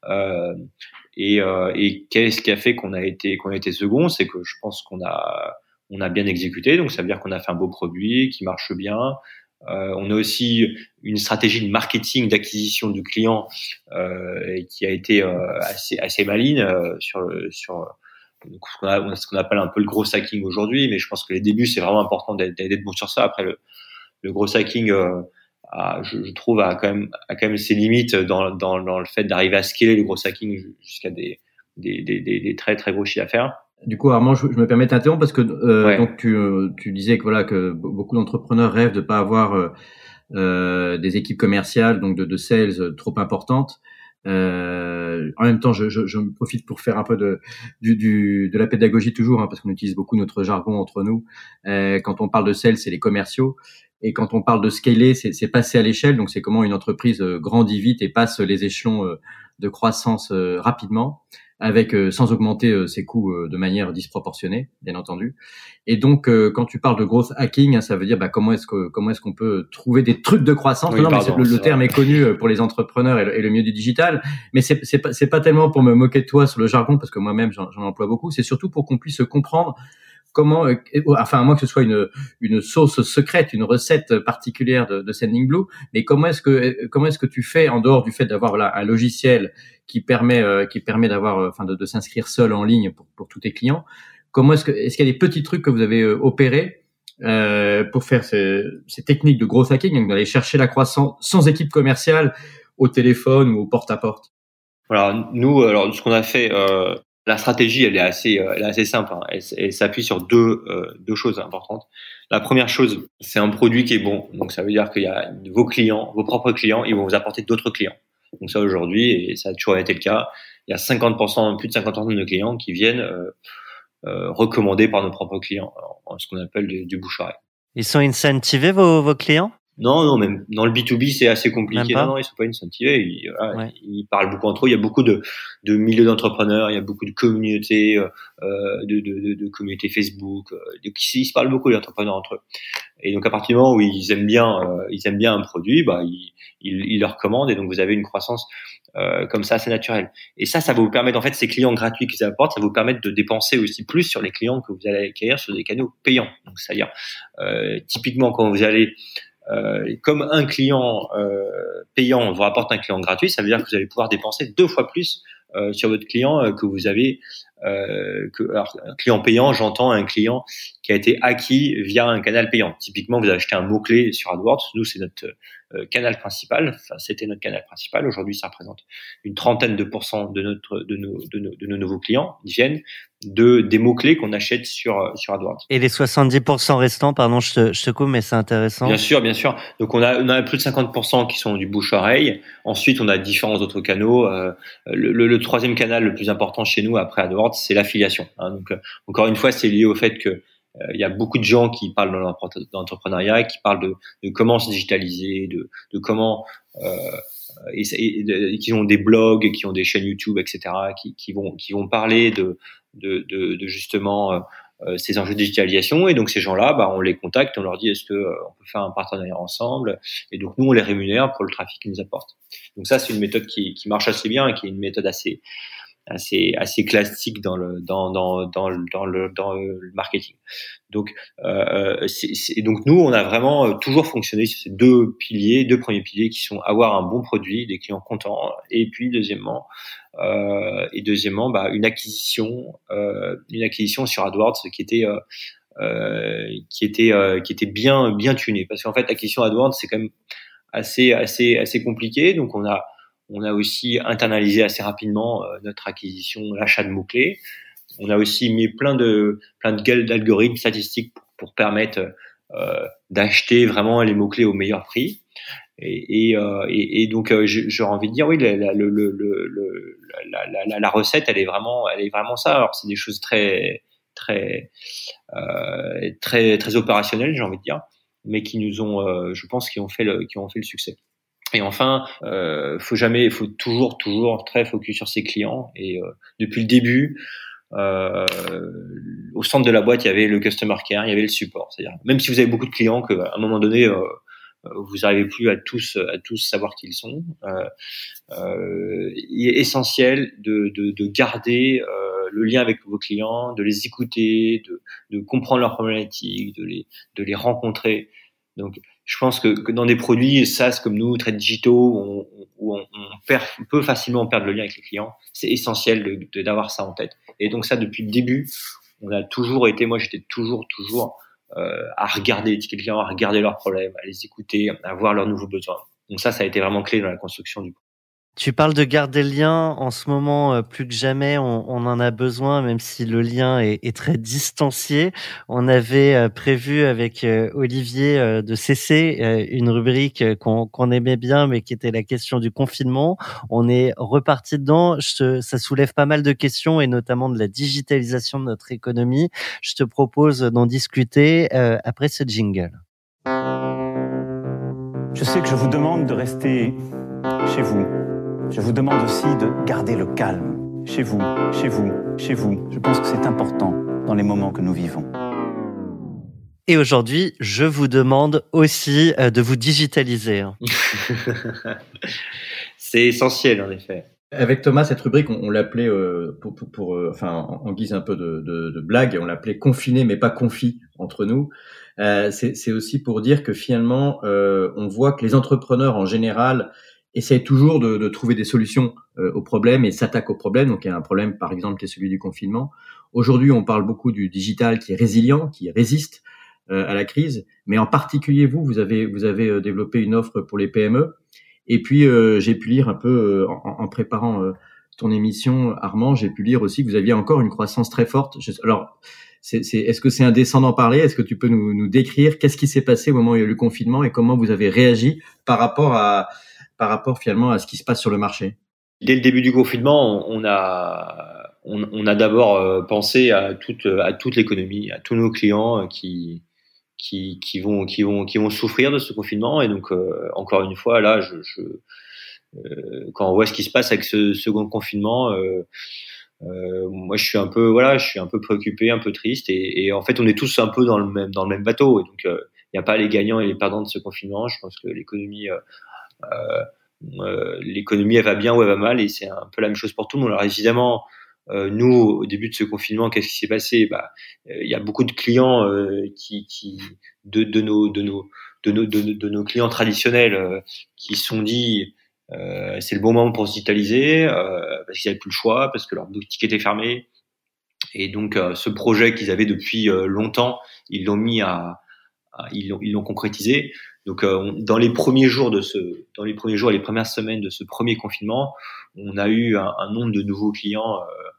Et qu'est-ce qui a fait qu'on a été second? C'est que je pense qu'on a bien exécuté, donc ça veut dire qu'on a fait un beau produit qui marche bien. On a aussi une stratégie de marketing, d'acquisition du client qui a été assez maligne sur ce qu'on appelle un peu le gros hacking aujourd'hui. Mais je pense que les débuts, c'est vraiment important d'être bon sur ça. Après, le gros hacking, je trouve, a quand même ses limites dans le fait d'arriver à scaler le gros hacking jusqu'à des très très gros chiffres d'affaires.
Du coup, Armand, je me permets de t'interrompre parce que
Ouais.
donc tu disais que voilà que beaucoup d'entrepreneurs rêvent de pas avoir des équipes commerciales, donc de sales trop importantes. En même temps, je me profite pour faire un peu de la pédagogie toujours, hein, parce qu'on utilise beaucoup notre jargon entre nous. Quand on parle de sales, c'est les commerciaux. Et quand on parle de scaler, c'est passer à l'échelle. Donc, c'est comment une entreprise grandit vite et passe les échelons de croissance rapidement, avec sans augmenter ses coûts de manière disproportionnée, bien entendu. Et donc, quand tu parles de growth hacking, hein, ça veut dire comment est-ce qu'on peut trouver des trucs de croissance.
Oui,
Non, mais
pardon,
le terme est connu pour les entrepreneurs et le milieu du digital, mais c'est pas tellement pour me moquer de toi sur le jargon, parce que moi-même j'en emploie beaucoup. C'est surtout pour qu'on puisse comprendre comment, enfin à moins que ce soit une sauce secrète, une recette particulière de Sendinblue, mais comment est-ce que tu fais en dehors du fait d'avoir un logiciel qui permet d'avoir, enfin de s'inscrire seul en ligne pour tous tes clients. Comment est-ce qu'il y a des petits trucs que vous avez opérés pour faire ces techniques de growth hacking, donc d'aller chercher la croissance sans équipe commerciale au téléphone ou au porte-à-porte?
Voilà, nous, alors ce qu'on a fait, la stratégie, elle est assez simple. Hein. Elle s'appuie sur deux choses importantes. La première chose, c'est un produit qui est bon. Donc ça veut dire qu'il y a vos clients, vos propres clients, ils vont vous apporter d'autres clients. Donc ça aujourd'hui, et ça a toujours été le cas, il y a 50%, plus de 50% de nos clients qui viennent recommandés par nos propres clients, alors, ce qu'on appelle du bouche-oreille.
Ils sont incentivés, vos clients?
Non, même dans le B2B, c'est assez
Même
compliqué.
pas?
Non, ils sont pas incentivés.
Ouais.
Ils parlent beaucoup entre eux. Il y a beaucoup de milieux d'entrepreneurs. Il y a beaucoup de communautés, de communautés Facebook. Ils se parlent beaucoup, les entrepreneurs entre eux. Et donc, à partir du moment où ils aiment bien un produit, ils le recommandent. Et donc, vous avez une croissance comme ça, assez naturelle. Et ça va vous permettre, en fait, ces clients gratuits qu'ils apportent, ça va vous permettre de dépenser aussi plus sur les clients que vous allez acquérir sur des canaux payants. Donc, c'est-à-dire, typiquement, quand vous allez comme un client payant vous rapporte un client gratuit, ça veut dire que vous allez pouvoir dépenser 2 fois plus sur votre client que vous avez. Alors, un client payant, j'entends un client qui a été acquis via un canal payant. Typiquement, vous achetez un mot-clé sur AdWords. Nous, c'est notre canal principal. Enfin, c'était notre canal principal. Aujourd'hui, ça représente une 30% de nos nouveaux clients. Ils viennent des mots-clés qu'on achète sur AdWords.
Et les 70% restants, pardon, je te coupe, mais c'est intéressant.
Bien sûr. Donc on a plus de 50% qui sont du bouche-oreille. Ensuite, on a différents autres canaux. Le troisième canal le plus important chez nous après AdWords, c'est l'affiliation. Hein. Donc encore une fois, c'est lié au fait que il y a beaucoup de gens qui parlent dans l'entrepreneuriat, qui parlent de comment se digitaliser, de comment qui ont des blogs, qui ont des chaînes YouTube, etc., qui vont parler de justement ces enjeux de digitalisation. Et donc ces gens-là, on les contacte, on leur dit est-ce que on peut faire un partenariat ensemble, et donc nous on les rémunère pour le trafic qu'ils nous apportent. Donc ça, c'est une méthode qui marche assez bien et qui est une méthode assez classique dans le marketing. Donc donc nous on a vraiment toujours fonctionné sur ces deux premiers piliers qui sont avoir un bon produit, des clients contents, et puis deuxièmement une acquisition sur AdWords qui était bien tunée, parce qu'en fait l'acquisition AdWords c'est quand même assez compliqué. Donc on a aussi internalisé assez rapidement notre acquisition, l'achat de mots-clés. On a aussi mis plein d'algorithmes statistiques pour permettre d'acheter vraiment les mots-clés au meilleur prix. Et donc j'aurais envie de dire oui, la recette elle est vraiment ça. Alors c'est des choses très opérationnelles, j'ai envie de dire, mais qui nous ont je pense qui ont fait le succès. Et enfin, faut toujours très focus sur ses clients. Et depuis le début, au centre de la boîte, il y avait le customer care, il y avait le support. C'est-à-dire, même si vous avez beaucoup de clients, qu'à un moment donné, vous n'arrivez plus à tous savoir qui ils sont. Il est essentiel de garder le lien avec vos clients, de les écouter, de comprendre leurs problématiques, de les rencontrer. Donc, je pense que dans des produits SaaS comme nous, très digitaux, où on peut facilement perdre le lien avec les clients, c'est essentiel d'avoir ça en tête. Et donc ça, depuis le début, on a toujours été, moi j'étais toujours à regarder les tickets clients, à regarder leurs problèmes, à les écouter, à voir leurs nouveaux besoins. Donc ça a été vraiment clé dans la construction du.
Tu parles de garder le lien. En ce moment, plus que jamais, on en a besoin, même si le lien est très distancié. On avait prévu avec Olivier de cesser une rubrique qu'on aimait bien, mais qui était la question du confinement. On est reparti dedans. Ça soulève pas mal de questions, et notamment de la digitalisation de notre économie. Je te propose d'en discuter après ce jingle.
Je sais que je vous demande de rester chez vous. Je vous demande aussi de garder le calme. Chez vous, chez vous, chez vous. Je pense que c'est important dans les moments que nous vivons.
Et aujourd'hui, je vous demande aussi de vous digitaliser.
C'est essentiel, en effet.
Avec Thomas, cette rubrique, on l'appelait, en guise un peu de blague, on l'appelait confiné mais pas confi entre nous. C'est aussi pour dire que finalement, on voit que les entrepreneurs en général essayent toujours de trouver des solutions aux problèmes et s'attaquent aux problèmes. Donc il y a un problème, par exemple, qui est celui du confinement. Aujourd'hui, on parle beaucoup du digital qui est résilient, qui résiste à la crise. Mais en particulier, vous avez développé une offre pour les PME. Et puis, j'ai pu lire un peu en préparant ton émission, Armand, j'ai pu lire aussi que vous aviez encore une croissance très forte. Alors, est-ce que c'est indécent d'en parler? Est-ce que tu peux nous décrire qu'est-ce qui s'est passé au moment où il y a eu le confinement et comment vous avez réagi par rapport finalement à ce qui se passe sur le marché?
Dès le début du confinement, on a d'abord pensé à toute l'économie, à tous nos clients qui vont souffrir de ce confinement. Et donc, encore une fois, là, quand on voit ce qui se passe avec ce second confinement, moi, je suis un peu préoccupé, un peu triste. Et en fait, on est tous un peu dans le même bateau. Et donc, il n'y a pas les gagnants et les perdants de ce confinement. Je pense que l'économie, elle va bien ou elle va mal, et c'est un peu la même chose pour tout le monde. Alors évidemment, nous, au début de ce confinement, qu'est-ce qui s'est passé? Il y a beaucoup de clients de nos clients traditionnels qui se sont dit c'est le bon moment pour se digitaliser parce qu'ils n'avaient plus le choix, parce que leur boutique était fermée, et donc ce projet qu'ils avaient depuis longtemps, ils l'ont concrétisé. Donc, dans les premiers jours et les premières semaines de ce premier confinement, on a eu un nombre de nouveaux clients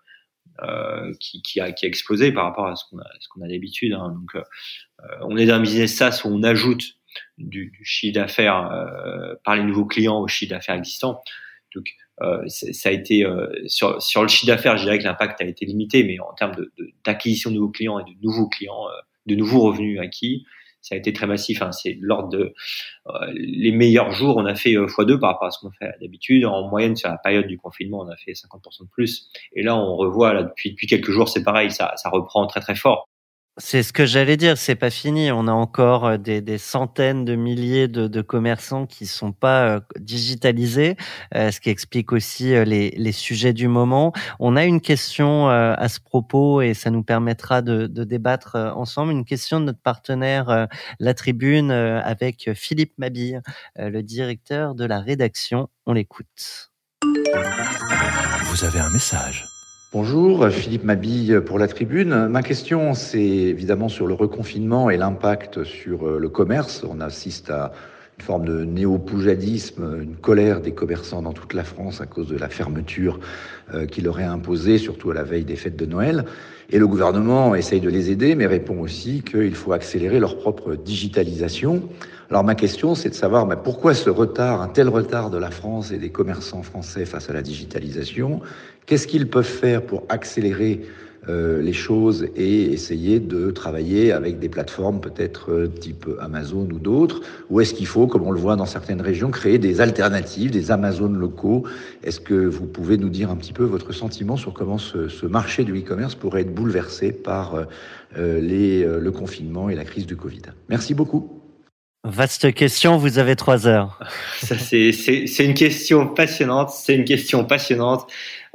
qui a explosé par rapport à ce qu'on a d'habitude. Hein. Donc, on est dans un business SaaS où on ajoute du chiffre d'affaires par les nouveaux clients au chiffre d'affaires existant. Donc, ça a été sur le chiffre d'affaires, je dirais que l'impact a été limité, mais en termes d'acquisition de nouveaux clients et de nouveaux clients, de nouveaux revenus acquis, ça a été très massif. Hein. C'est l'ordre de les meilleurs jours, on a fait x2 par rapport à ce qu'on fait d'habitude. En moyenne, sur la période du confinement, on a fait 50% de plus. Et là, on revoit depuis quelques jours, c'est pareil, ça reprend très très fort.
C'est ce que j'allais dire, c'est pas fini. On a encore des centaines de milliers de commerçants qui sont pas digitalisés, ce qui explique aussi les sujets du moment. On a une question à ce propos, et ça nous permettra de débattre ensemble. Une question de notre partenaire La Tribune avec Philippe Mabille, le directeur de la rédaction. On l'écoute.
Vous avez un message.
Bonjour, Philippe Mabille pour La Tribune. Ma question, c'est évidemment sur le reconfinement et l'impact sur le commerce. On assiste à une forme de néo-poujadisme, une colère des commerçants dans toute la France à cause de la fermeture qui leur est imposée, surtout à la veille des fêtes de Noël. Et le gouvernement essaye de les aider, mais répond aussi qu'il faut accélérer leur propre digitalisation. Alors ma question, c'est de savoir pourquoi un tel retard de la France et des commerçants français face à la digitalisation. Qu'est-ce qu'ils peuvent faire pour accélérer les choses et essayer de travailler avec des plateformes peut-être type Amazon ou d'autres? Ou est-ce qu'il faut, comme on le voit dans certaines régions, créer des alternatives, des Amazon locaux? Est-ce que vous pouvez nous dire un petit peu votre sentiment sur comment ce marché du e-commerce pourrait être bouleversé par le confinement et la crise du Covid? Merci beaucoup.
Vaste question, vous avez 3 heures.
Ça, c'est une question passionnante. C'est une question passionnante.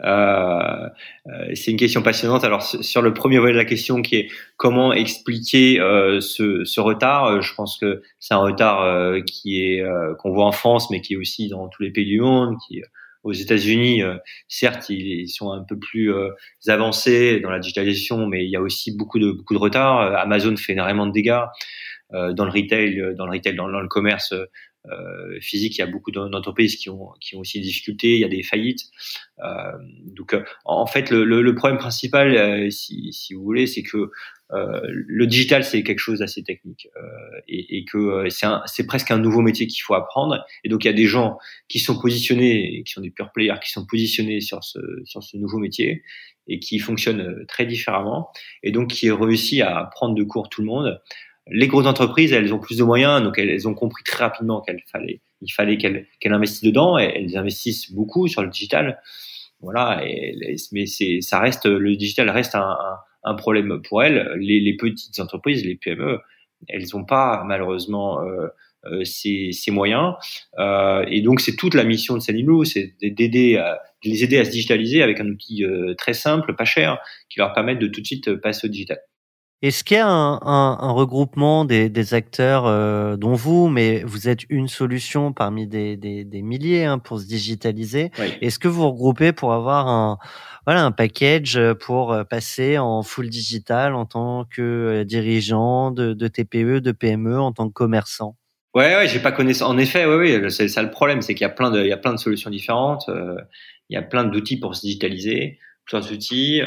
Alors, sur le premier volet de la question, qui est comment expliquer ce retard, je pense que c'est un retard qu'on voit en France, mais qui est aussi dans tous les pays du monde. Aux États-Unis, certes, ils sont un peu plus avancés dans la digitalisation, mais il y a aussi beaucoup de retard. Amazon fait énormément de dégâts. dans le retail, dans le commerce physique, il y a beaucoup d'entreprises qui ont aussi des difficultés, il y a des faillites. Donc en fait le problème principal, si vous voulez, c'est que le digital c'est quelque chose d'assez technique et que c'est presque un nouveau métier qu'il faut apprendre. Et donc il y a des gens qui sont positionnés, qui sont des pure players, qui sont positionnés sur ce nouveau métier et qui fonctionnent très différemment, et donc qui réussit à prendre de court tout le monde. Les grosses entreprises, elles ont plus de moyens, donc elles ont compris très rapidement il fallait qu'elles investissent dedans, et elles investissent beaucoup sur le digital. Voilà, mais le digital reste un problème pour elles. Les petites entreprises, les PME, elles n'ont pas malheureusement ces moyens, et donc c'est toute la mission de Sending Blue, c'est de les aider à se digitaliser avec un outil très simple, pas cher, qui leur permette de tout de suite passer au digital.
Est-ce qu'il y a un regroupement des acteurs dont vous, mais vous êtes une solution parmi des milliers pour se digitaliser?
Oui.
Est-ce que vous regroupez pour avoir un package pour passer en full digital en tant que dirigeant de TPE, de PME, en tant que commerçant?
Ouais, j'ai pas connaissance. En effet, oui, c'est ça le problème, c'est qu'il y a plein de solutions différentes. Il y a plein d'outils pour se digitaliser. Plusieurs outils.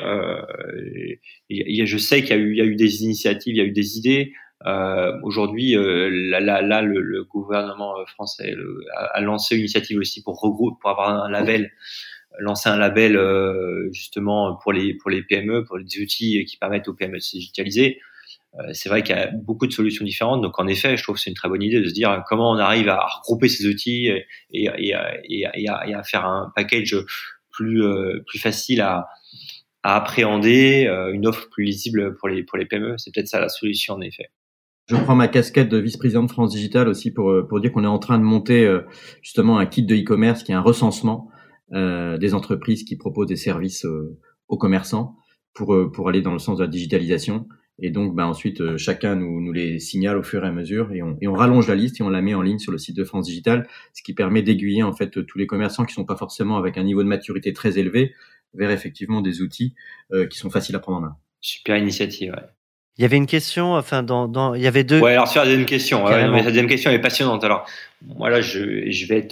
Je sais qu'il y a eu des initiatives, il y a eu des idées. Aujourd'hui, le gouvernement français a lancé une initiative aussi pour avoir un label, lancer un label justement pour les PME, pour les outils qui permettent aux PME de se digitaliser. C'est vrai qu'il y a beaucoup de solutions différentes, donc en effet, je trouve que c'est une très bonne idée de se dire comment on arrive à regrouper ces outils et à faire un package plus facile à appréhender, une offre plus lisible pour les PME. C'est peut-être ça la solution en effet.
Je prends ma casquette de vice-président de France Digital aussi pour dire qu'on est en train de monter justement un kit de e-commerce qui est un recensement des entreprises qui proposent des services aux commerçants pour aller dans le sens de la digitalisation. Et donc, ensuite, chacun nous les signale au fur et à mesure, et on rallonge la liste et on la met en ligne sur le site de France Digital, ce qui permet d'aiguiller en fait tous les commerçants qui sont pas forcément avec un niveau de maturité très élevé vers effectivement des outils qui sont faciles à prendre en main.
Super initiative. Ouais.
Il y avait une question, il y avait deux.
Ouais, alors sur la deuxième question, la deuxième question est passionnante. Alors, moi là, je vais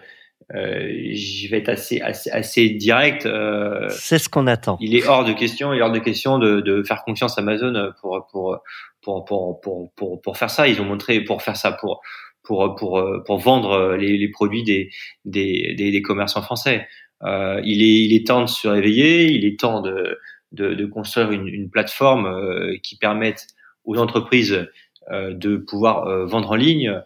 être assez direct.
C'est ce qu'on attend.
Il est hors de question de faire confiance à Amazon pour faire ça. Ils ont montré pour faire ça pour vendre les produits des commerçants français. Il est temps de se réveiller. Il est temps de construire une plateforme qui permette aux entreprises de pouvoir vendre en ligne.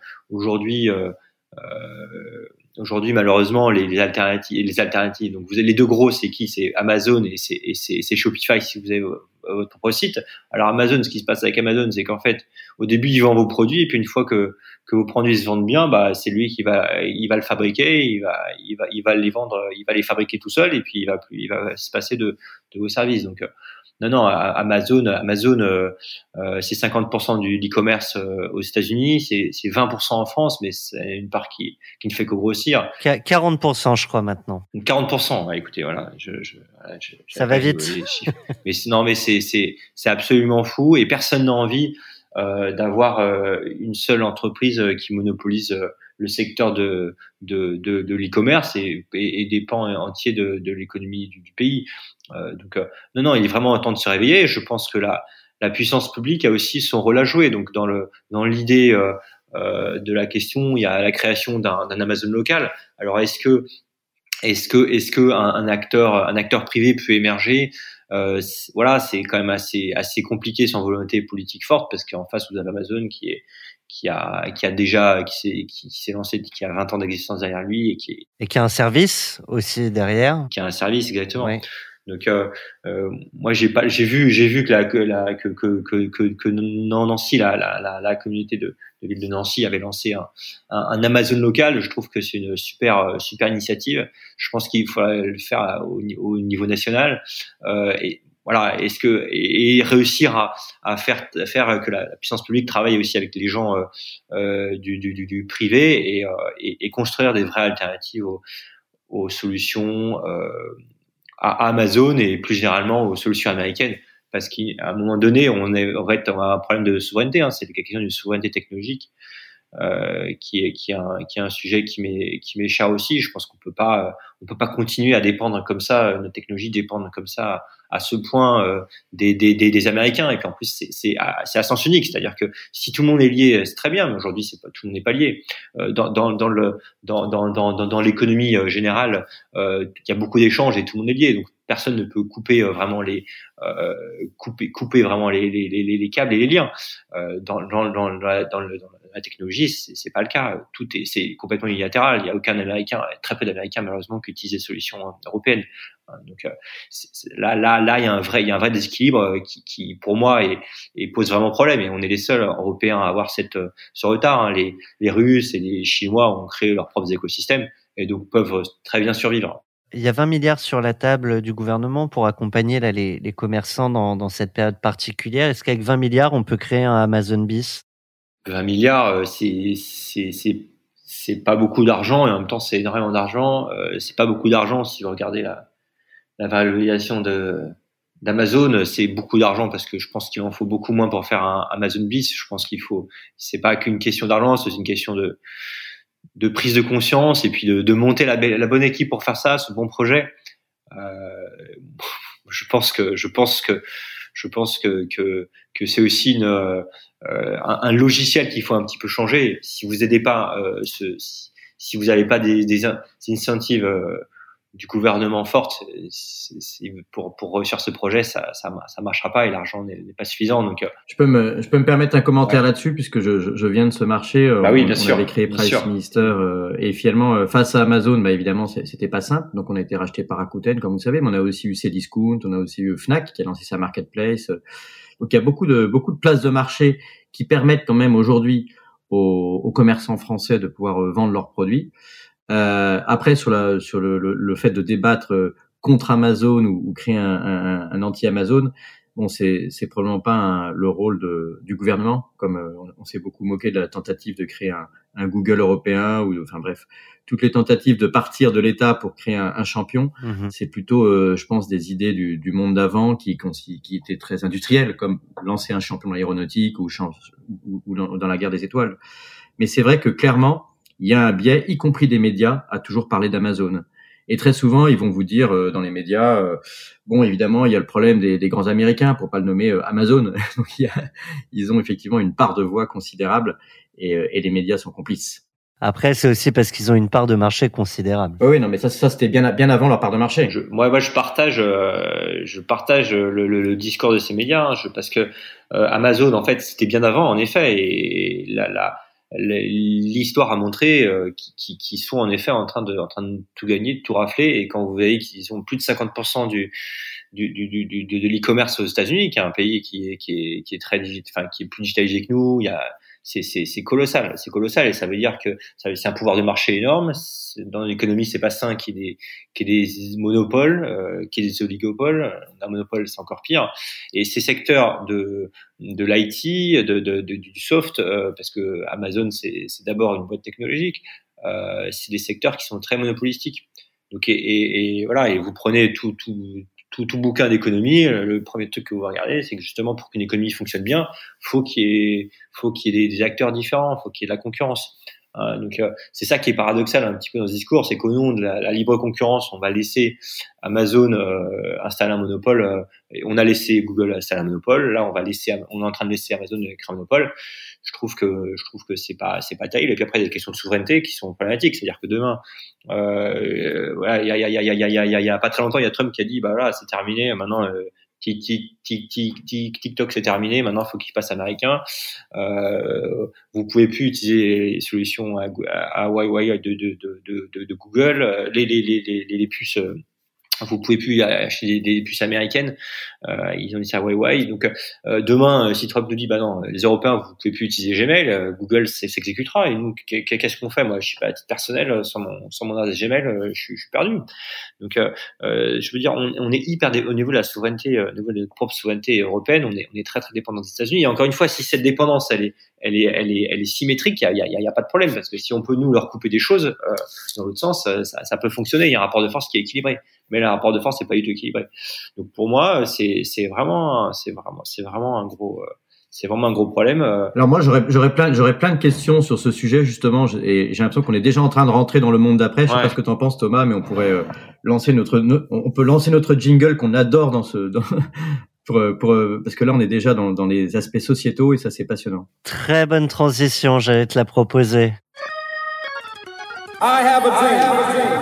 Aujourd'hui, malheureusement, les alternatives. Donc, vous avez les deux gros, c'est qui? C'est Amazon et c'est Shopify si vous avez votre propre site. Alors, Amazon, ce qui se passe avec Amazon, c'est qu'en fait, au début, il vend vos produits, et puis une fois que vos produits se vendent bien, c'est lui qui va le fabriquer, il va les vendre, il va les fabriquer tout seul, et puis il va se passer de vos services. Donc, non, Amazon, c'est 50% du e-commerce aux États-Unis, c'est 20% en France, mais c'est une part qui ne fait que grossir.
40%, je crois maintenant.
40%. Écoutez, voilà,
ça va vite.
Mais c'est absolument fou, et personne n'a envie d'avoir une seule entreprise qui monopolise le secteur de l'e-commerce et des pans entiers de l'économie du pays. Donc non, il est vraiment temps de se réveiller. Je pense que la puissance publique a aussi son rôle à jouer. Donc dans l'idée de la question, il y a la création d'un Amazon local. Alors est-ce que un acteur privé peut émerger? Voilà, c'est quand même assez compliqué sans volonté politique forte, parce qu'en face vous avez Amazon qui s'est lancé, qui a 20 ans d'existence derrière lui,
et qui a un service aussi derrière.
Qui a un service, exactement.
Oui.
Donc moi j'ai vu que Nancy, la communauté de ville de Nancy avait lancé un Amazon local. Je trouve que c'est une super initiative. Je pense qu'il faut le faire au niveau national, et voilà, et réussir à faire que la puissance publique travaille aussi avec les gens du privé, et construire des vraies alternatives aux solutions à Amazon, et plus généralement aux solutions américaines, parce qu'à un moment donné, on a un problème de souveraineté. C'est la question d'une souveraineté technologique qui est un sujet qui m'est cher aussi. Je pense qu'on peut pas continuer à dépendre comme ça, nos technologies dépendent comme ça à ce point des Américains. Et puis en plus, c'est à sens unique, c'est-à-dire que si tout le monde est lié, c'est très bien, mais aujourd'hui, tout le monde n'est pas lié. Dans l'économie générale, il y a beaucoup d'échanges et tout le monde est lié. Donc personne ne peut couper vraiment couper vraiment les câbles et les liens. Dans la technologie, c'est pas le cas. C'est complètement unilatéral. Il y a aucun Américain, très peu d'Américains malheureusement, qui utilisent des solutions européennes. Donc là, il y a un vrai déséquilibre qui pour moi pose vraiment problème. Et on est les seuls Européens à avoir ce retard. Les Russes et les Chinois ont créé leurs propres écosystèmes et donc peuvent très bien survivre.
Il y a 20 milliards sur la table du gouvernement pour accompagner là, les commerçants dans cette période particulière. Est-ce qu'avec 20 milliards, on peut créer un Amazon bis ?
20 milliards, c'est pas beaucoup d'argent et en même temps, c'est énormément d'argent. C'est pas beaucoup d'argent si vous regardez la valorisation d'Amazon. C'est beaucoup d'argent parce que je pense qu'il en faut beaucoup moins pour faire un Amazon bis. Je pense c'est pas qu'une question d'argent, c'est une question de prise de conscience et puis de monter la bonne équipe pour faire ça, ce bon projet. Je pense que c'est aussi un logiciel qu'il faut un petit peu changer. Si vous aidez pas si vous n'avez pas des incentives du gouvernement fortes pour réussir ce projet, ça marchera pas et l'argent n'est pas suffisant. Donc
je peux me permettre un commentaire là-dessus puisque je viens de ce marché.
Oui,
on avait créé Price Minister et finalement face à Amazon, évidemment c'était pas simple. Donc on a été racheté par Rakuten comme vous savez, mais on a aussi eu Cdiscount, on a aussi eu Fnac qui a lancé sa marketplace. Donc il y a beaucoup de places de marché qui permettent quand même aujourd'hui aux commerçants français de pouvoir vendre leurs produits. Après sur le fait de débattre contre Amazon ou créer un anti-Amazon, bon c'est probablement pas le rôle du gouvernement, comme on s'est beaucoup moqué de la tentative de créer un Google européen ou enfin bref, toutes les tentatives de partir de l'État pour créer un champion, c'est plutôt je pense des idées du monde d'avant qui étaient très industrielles, comme lancer un champion aéronautique ou dans la guerre des étoiles. Mais c'est vrai que clairement il y a un biais, y compris des médias, à toujours parler d'Amazon. Et très souvent, ils vont vous dire dans les médias, bon, évidemment, il y a le problème des grands Américains, pour pas le nommer Amazon. Donc, ils ont effectivement une part de voix considérable et les médias sont complices.
Après, c'est aussi parce qu'ils ont une part de marché considérable.
Oui, non, mais ça c'était bien avant leur part de marché.
Moi, je partage le discours de ces médias, parce que Amazon, en fait, c'était bien avant, en effet, et l'histoire a montré qu'ils sont en effet en train de tout gagner, de tout rafler. Et quand vous voyez qu'ils ont plus de 50% de l'e-commerce aux États-Unis, qui est un pays qui est très qui est plus digitalisé que nous, c'est colossal, et ça veut dire que c'est un pouvoir de marché énorme. Dans l'économie, c'est pas sain qu'il y ait des monopoles, qu'il y ait des oligopoles. Un monopole, c'est encore pire. Et ces secteurs de l'IT, du soft, parce que Amazon, c'est d'abord une boîte technologique. C'est des secteurs qui sont très monopolistiques. Donc et voilà. Et vous prenez tout bouquin d'économie, le premier truc que vous regardez, c'est que justement pour qu'une économie fonctionne bien, faut qu'il y ait des acteurs différents, faut qu'il y ait de la concurrence. Donc c'est ça qui est paradoxal un petit peu dans ce discours, c'est qu'au nom de la libre concurrence, on va laisser Amazon installer un monopole, et on a laissé Google installer un monopole. Là, on est en train de laisser Amazon créer un monopole. Je trouve que c'est pas terrible. Et puis après, il y a des questions de souveraineté qui sont problématiques. C'est-à-dire que demain, voilà, il y a pas très longtemps, il y a Trump qui a dit, bah voilà, c'est terminé. Maintenant, TikTok c'est terminé. Maintenant, il faut qu'il passe américain. Vous pouvez plus utiliser les solutions à Huawei de Google. Les puces. Vous pouvez plus acheter des puces américaines. Ils ont dit ça à Huawei. Donc demain, si Trump nous dit bah non, les Européens vous pouvez plus utiliser Gmail, Google s'exécutera. Et nous, qu'est-ce qu'on fait? Moi, je suis pas à titre personnel, sans mon adresse Gmail, je suis perdu. Donc je veux dire, on est hyper au niveau de la souveraineté, au niveau de notre propre souveraineté européenne, on est très très dépendant des États-Unis. Et encore une fois, si cette dépendance elle elle est symétrique. Il y a pas de problème parce que si on peut nous leur couper des choses dans l'autre sens, ça peut fonctionner. Il y a un rapport de force qui est équilibré, mais le rapport de force n'est pas du tout équilibré. Donc pour moi, c'est vraiment un gros. C'est vraiment un gros problème.
Alors moi, j'aurais plein de questions sur ce sujet justement, et j'ai l'impression qu'on est déjà en train de rentrer dans le monde d'après. Je sais pas ce que t'en penses, Thomas, mais on pourrait lancer on peut lancer notre jingle qu'on adore parce que là, on est déjà dans les aspects sociétaux et ça, c'est passionnant.
Très bonne transition, j'allais te la proposer.
I have a dream.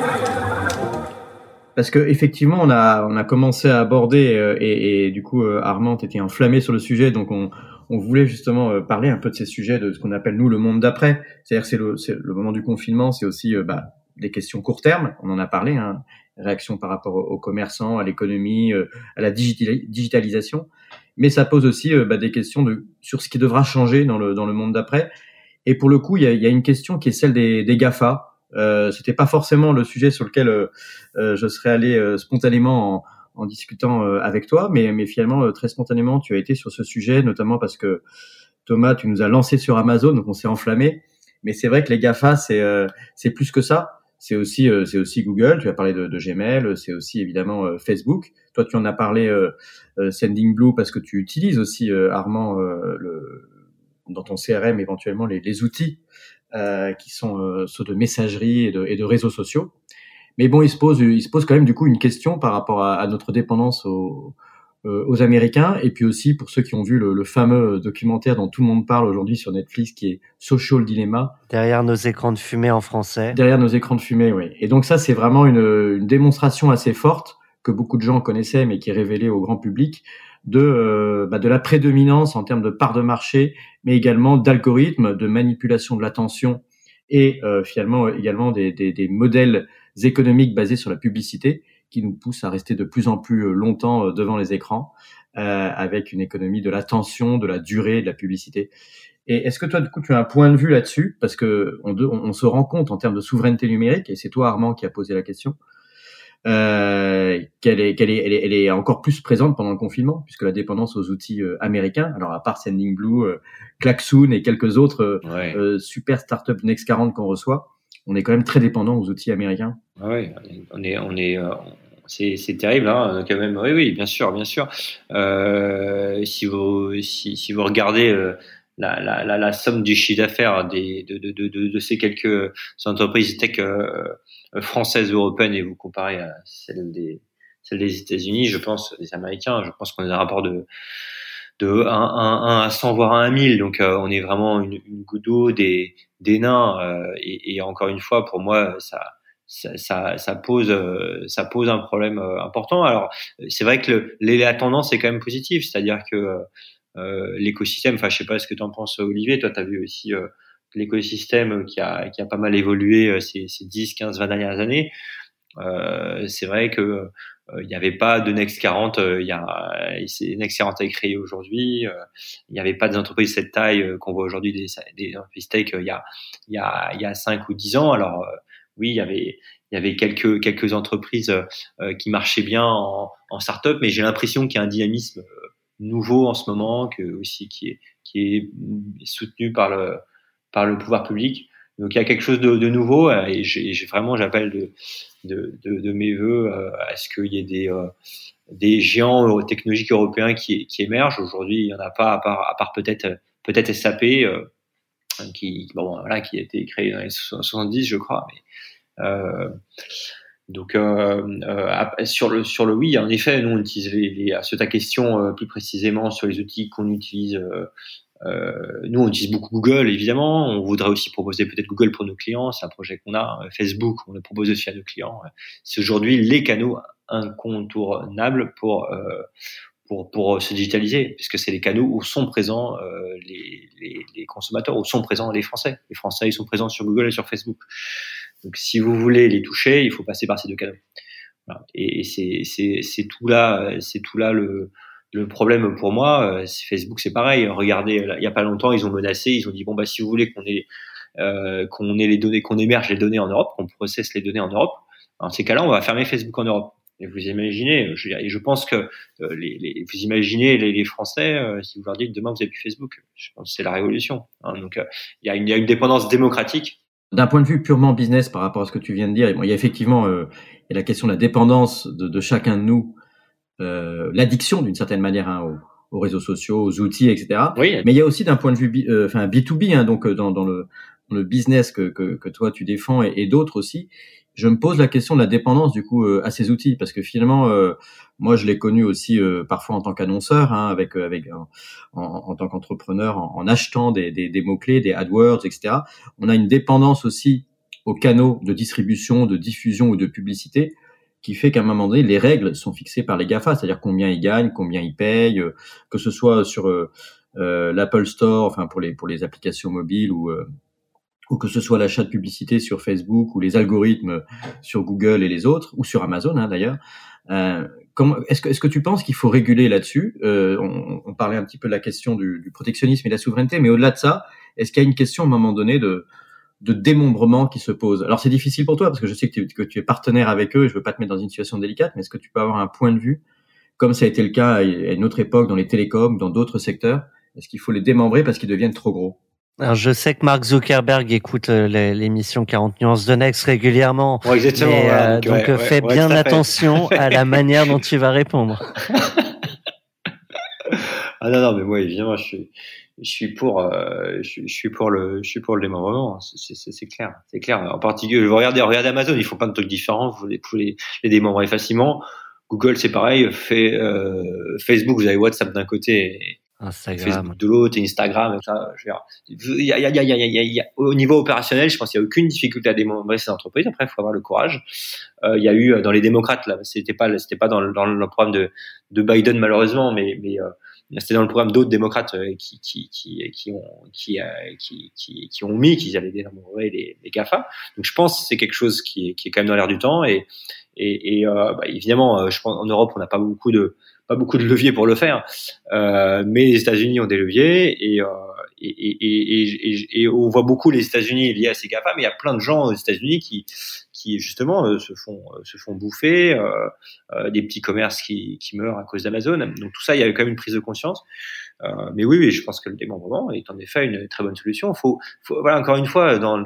Parce que effectivement, on a commencé à aborder et du coup, Armand était enflammé sur le sujet, donc on voulait justement parler un peu de ces sujets, de ce qu'on appelle nous le monde d'après. C'est-à-dire c'est le moment du confinement, c'est aussi des questions court terme. On en a parlé, hein, réaction par rapport aux commerçants, à l'économie, à la digitalisation. Mais ça pose aussi des questions sur ce qui devra changer dans le monde d'après. Et pour le coup, il y a une question qui est celle des GAFA. C'était pas forcément le sujet sur lequel je serais allé spontanément en discutant avec toi, mais finalement très spontanément tu as été sur ce sujet, notamment parce que Thomas, tu nous as lancé sur Amazon, donc on s'est enflammé. Mais c'est vrai que les GAFA, c'est plus que ça. C'est aussi Google. Tu as parlé de Gmail, c'est aussi évidemment Facebook. Toi, tu en as parlé Sendinblue parce que tu utilises aussi Armand dans ton CRM éventuellement les outils qui sont ceux de messagerie et de réseaux sociaux. Mais bon, il se pose quand même du coup une question par rapport à notre dépendance aux Américains, et puis aussi pour ceux qui ont vu le fameux documentaire dont tout le monde parle aujourd'hui sur Netflix, qui est Social Dilemma.
Derrière nos écrans de fumée en français.
Derrière nos écrans de fumée, oui. Et donc ça, c'est vraiment une démonstration assez forte que beaucoup de gens connaissaient, mais qui est révélée au grand public, de la prédominance en termes de part de marché, mais également d'algorithmes, de manipulation de l'attention et finalement également des modèles économiques basés sur la publicité qui nous poussent à rester de plus en plus longtemps devant les écrans avec une économie de l'attention, de la durée, de la publicité. Et est-ce que toi, du coup, tu as un point de vue là-dessus? Parce que on se rend compte en termes de souveraineté numérique, et c'est toi, Armand, qui a posé la question, qu'elle est encore plus présente pendant le confinement, puisque la dépendance aux outils américains, alors à part Sendinblue, Klaxoon et quelques autres super startups Next 40 qu'on reçoit, on est quand même très dépendant aux outils américains.
Oui, c'est terrible, hein, quand même. Oui, bien sûr. Si vous regardez la somme du chiffre d'affaires de ces quelques entreprises tech françaises, européennes, et vous comparez à celle des États-Unis, je pense, des Américains, je pense qu'on a un rapport de 1 à 100 voire 1 à 1000, donc on est vraiment une goutte d'eau des nains, et encore une fois, pour moi, ça pose un problème important. Alors c'est vrai que la tendance est quand même positive, c'est-à-dire que l'écosystème, enfin je sais pas ce que tu en penses, Olivier, toi tu as vu aussi l'écosystème qui a pas mal évolué ces 10, 15, 20 dernières années. C'est vrai que il n'y avait pas de Next 40, Next 40 a été créé aujourd'hui, il n'y avait pas des entreprises de cette taille qu'on voit aujourd'hui, des entreprises tech il y a 5 ou 10 ans. Alors oui, il y avait quelques entreprises qui marchaient bien en start-up, mais j'ai l'impression qu'il y a un dynamisme nouveau en ce moment, qui est soutenu par le pouvoir public. Donc il y a quelque chose de nouveau, et j'appelle de mes vœux à ce qu'il y ait des géants technologiques européens qui émergent. Aujourd'hui, il y en a pas à part peut-être SAP qui a été créé dans les 70, je crois. Mais sur le oui, en effet, nous on utilise sur ta question plus précisément sur les outils qu'on utilise. Nous on utilise beaucoup Google, évidemment. On voudrait aussi proposer peut-être Google pour nos clients, c'est un projet qu'on a. Facebook, on le propose aussi à nos clients. C'est aujourd'hui les canaux incontournables pour se digitaliser, puisque c'est les canaux où sont présents les consommateurs, où sont présents les Français. Les Français, ils sont présents sur Google et sur Facebook. Donc si vous voulez les toucher, il faut passer par ces deux canaux. Voilà. Et c'est tout là le problème pour moi. Facebook, c'est pareil. Regardez, il y a pas longtemps, ils ont menacé, ils ont dit si vous voulez qu'on ait les données, qu'on émerge les données en Europe, qu'on processe les données en Europe, dans ces cas-là, on va fermer Facebook en Europe. Et vous imaginez, je pense que vous imaginez les Français, si vous leur dites demain vous avez plus Facebook, je pense que c'est la révolution. Hein. Donc il y a une dépendance démocratique.
D'un point de vue purement business par rapport à ce que tu viens de dire, il y a effectivement il y a la question de la dépendance de chacun de nous, l'addiction d'une certaine manière aux réseaux sociaux, aux outils, etc.
Oui.
Mais il y a aussi d'un point de vue B2B, hein, donc dans le business que toi tu défends et d'autres aussi. Je me pose la question de la dépendance du coup à ces outils, parce que finalement moi je l'ai connu aussi parfois en tant qu'annonceur, hein, en tant qu'entrepreneur en achetant des mots clés, des AdWords, etc. On a une dépendance aussi aux canaux de distribution, de diffusion ou de publicité, qui fait qu'à un moment donné les règles sont fixées par les GAFA, c'est-à-dire combien ils gagnent, combien ils payent, que ce soit sur l'Apple Store, enfin pour les applications mobiles ou que ce soit l'achat de publicité sur Facebook ou les algorithmes sur Google et les autres, ou sur Amazon hein, d'ailleurs. Est-ce que tu penses qu'il faut réguler là-dessus? On parlait un petit peu de la question du protectionnisme et de la souveraineté, mais au-delà de ça, est-ce qu'il y a une question à un moment donné de démembrement qui se pose? Alors c'est difficile pour toi parce que je sais que tu es partenaire avec eux et je veux pas te mettre dans une situation délicate, mais est-ce que tu peux avoir un point de vue, comme ça a été le cas à une autre époque dans les télécoms, dans d'autres secteurs? Est-ce qu'il faut les démembrer parce qu'ils deviennent trop gros?
Alors, je sais que Mark Zuckerberg écoute l'émission 40 nuances de Next régulièrement.
Ouais, exactement.
Mais,
voilà,
donc fais bien attention à la manière dont tu vas répondre.
Ah non, mais moi évidemment, je suis pour le démembrement. C'est clair, c'est clair. En particulier, regardez Amazon, ils font plein de trucs différents. Vous pouvez les démembrer facilement. Google, c'est pareil. Facebook, vous avez WhatsApp d'un côté.
Instagram.
Facebook de l'autre, Instagram, ça, il y a, au niveau opérationnel, je pense qu'il n'y a aucune difficulté à démembrer ces entreprises. Après, il faut avoir le courage. Il y a eu dans les démocrates, là, c'était pas dans le programme de Biden malheureusement, mais c'était dans le programme d'autres démocrates qui ont mis qu'ils allaient dénombrer les GAFA. Donc je pense que c'est quelque chose qui est quand même dans l'air du temps et évidemment, je pense en Europe on n'a pas beaucoup de leviers pour le faire, mais les États-Unis ont des leviers et on voit beaucoup les États-Unis liés à ces GAFA, mais il y a plein de gens aux États-Unis qui justement se font bouffer, des petits commerces qui meurent à cause d'Amazon. Donc tout ça, il y a quand même une prise de conscience. Mais oui, je pense que le démembrement est en effet une très bonne solution. Faut voilà, encore une fois, dans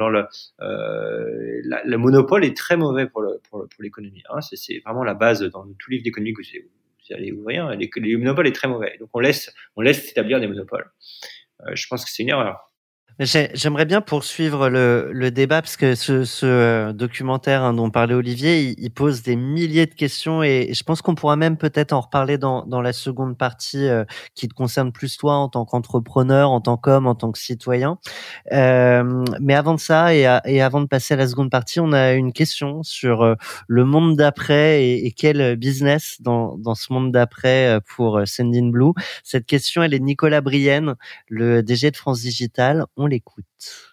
le monopole est très mauvais pour l'économie. Hein. C'est vraiment la base dans tout livre d'économie que vous allez ouvrir. Le monopole est très mauvais. Donc on laisse s'établir des monopoles. Je pense que c'est une erreur.
J'aimerais bien poursuivre le débat parce que ce documentaire dont parlait Olivier, il pose des milliers de questions et je pense qu'on pourra même peut-être en reparler dans la seconde partie qui te concerne plus toi en tant qu'entrepreneur, en tant qu'homme, en tant que citoyen. Mais avant de ça et avant de passer à la seconde partie, on a une question sur le monde d'après et quel business dans ce monde d'après pour Sendinblue. Cette question, elle est de Nicolas Brienne, le DG de France Digital. On l'écoute.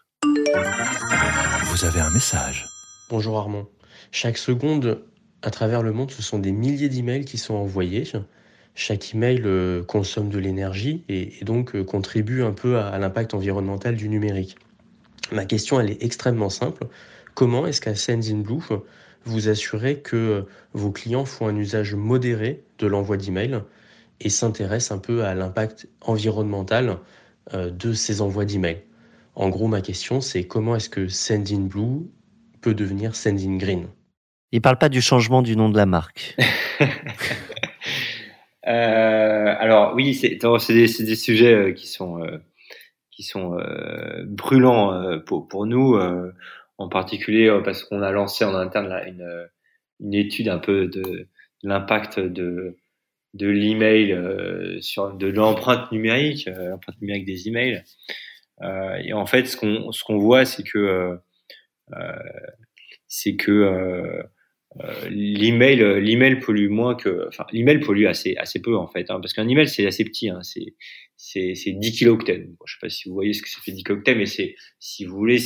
Vous avez un message.
Bonjour Armand. Chaque seconde, à travers le monde, ce sont des milliers d'emails qui sont envoyés. Chaque email consomme de l'énergie et donc contribue un peu à l'impact environnemental du numérique. Ma question, elle est extrêmement simple. Comment est-ce qu'à Sendinblue, vous assurez que vos clients font un usage modéré de l'envoi d'emails et s'intéressent un peu à l'impact environnemental de ces envois d'emails? En gros, ma question, c'est comment est-ce que Sendinblue peut devenir Sendingreen?
Il parle pas du changement du nom de la marque.
Alors oui, c'est des sujets qui sont brûlants pour nous, en particulier parce qu'on a lancé en interne là, une étude un peu de l'impact de l'email sur de l'empreinte numérique, des emails. Et en fait, ce qu'on voit, c'est que l'email pollue moins que, enfin, l'email pollue assez peu en fait, hein, parce qu'un email c'est assez petit, hein, c'est 10 kilooctets. Bon, je sais pas si vous voyez ce que ça fait 10 kilooctets, mais si vous voulez,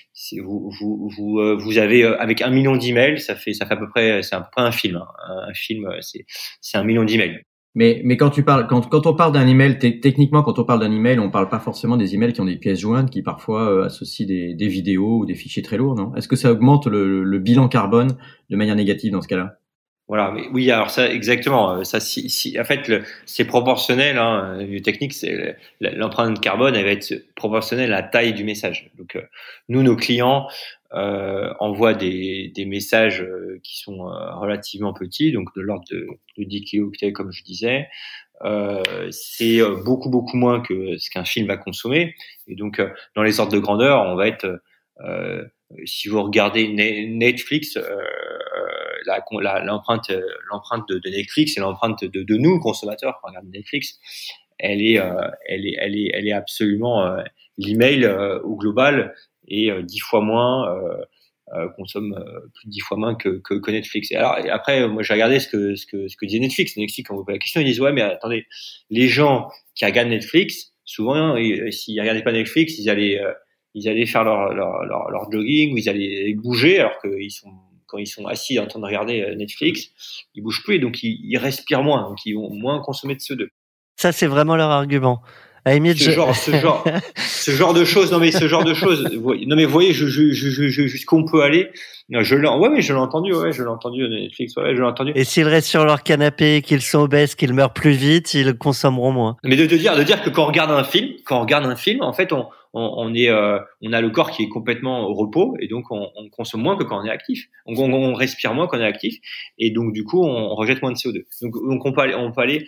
vous avez avec 1 million d'emails, ça fait à peu près, c'est à peu près un film, hein. Un film, c'est 1 million d'emails.
Mais quand on parle d'un email, techniquement, quand on parle d'un email, on parle pas forcément des emails qui ont des pièces jointes, qui parfois associent des vidéos ou des fichiers très lourds, non? Est-ce que ça augmente le bilan carbone de manière négative dans ce cas-là?
Voilà, mais oui, alors ça, exactement. Ça, en fait, c'est proportionnel. Le technique, c'est l'empreinte carbone, elle va être proportionnelle à la taille du message. Donc, nous, nos clients envoient des messages qui sont relativement petits, donc de l'ordre de 10 kilooctets, comme je disais. C'est beaucoup moins que ce qu'un film va consommer. Et donc, dans les ordres de grandeur, on va être si vous regardez Netflix, l'empreinte de Netflix et l'empreinte de nous consommateurs quand on regarde Netflix, elle est absolument l'email au global est 10 fois moins consomme plus de 10 fois moins que Netflix. Et alors et après moi j'ai regardé ce que disait Netflix. Netflix, quand on vous pose la question, ils disent ouais mais attendez, les gens qui regardent Netflix souvent s'ils regardaient pas Netflix, ils allaient faire leur jogging ou ils allaient bouger, alors que quand ils sont assis en train de regarder Netflix, ils bougent plus et donc ils respirent moins, donc ils vont moins consommer de CO2.
Ça, c'est vraiment leur argument. À limite,
ce genre de choses. Non mais ce genre de choses. Non mais vous voyez jusqu'où on peut aller. Je l'ai entendu. Ouais, je l'ai entendu Netflix. Ouais, je l'ai entendu.
Et s'ils restent sur leur canapé, qu'ils sont obèses, qu'ils meurent plus vite, ils consommeront moins.
Mais de dire que quand on regarde un film, en fait, on a le corps qui est complètement au repos et donc on consomme moins que quand on est actif. On respire moins quand on est actif et donc du coup on rejette moins de CO2. Donc on peut aller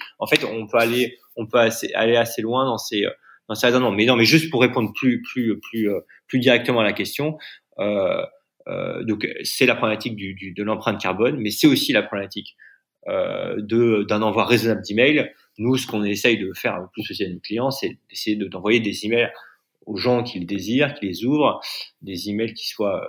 assez loin dans ces raisonnements. Mais non, mais juste pour répondre plus directement à la question, donc c'est la problématique de l'empreinte carbone, mais c'est aussi la problématique d'un envoi raisonnable d'emails. Nous, ce qu'on essaye de faire le plus aussi à nos clients, c'est d'essayer d'envoyer des emails aux gens qui le désirent, qui les ouvrent, des emails qui soient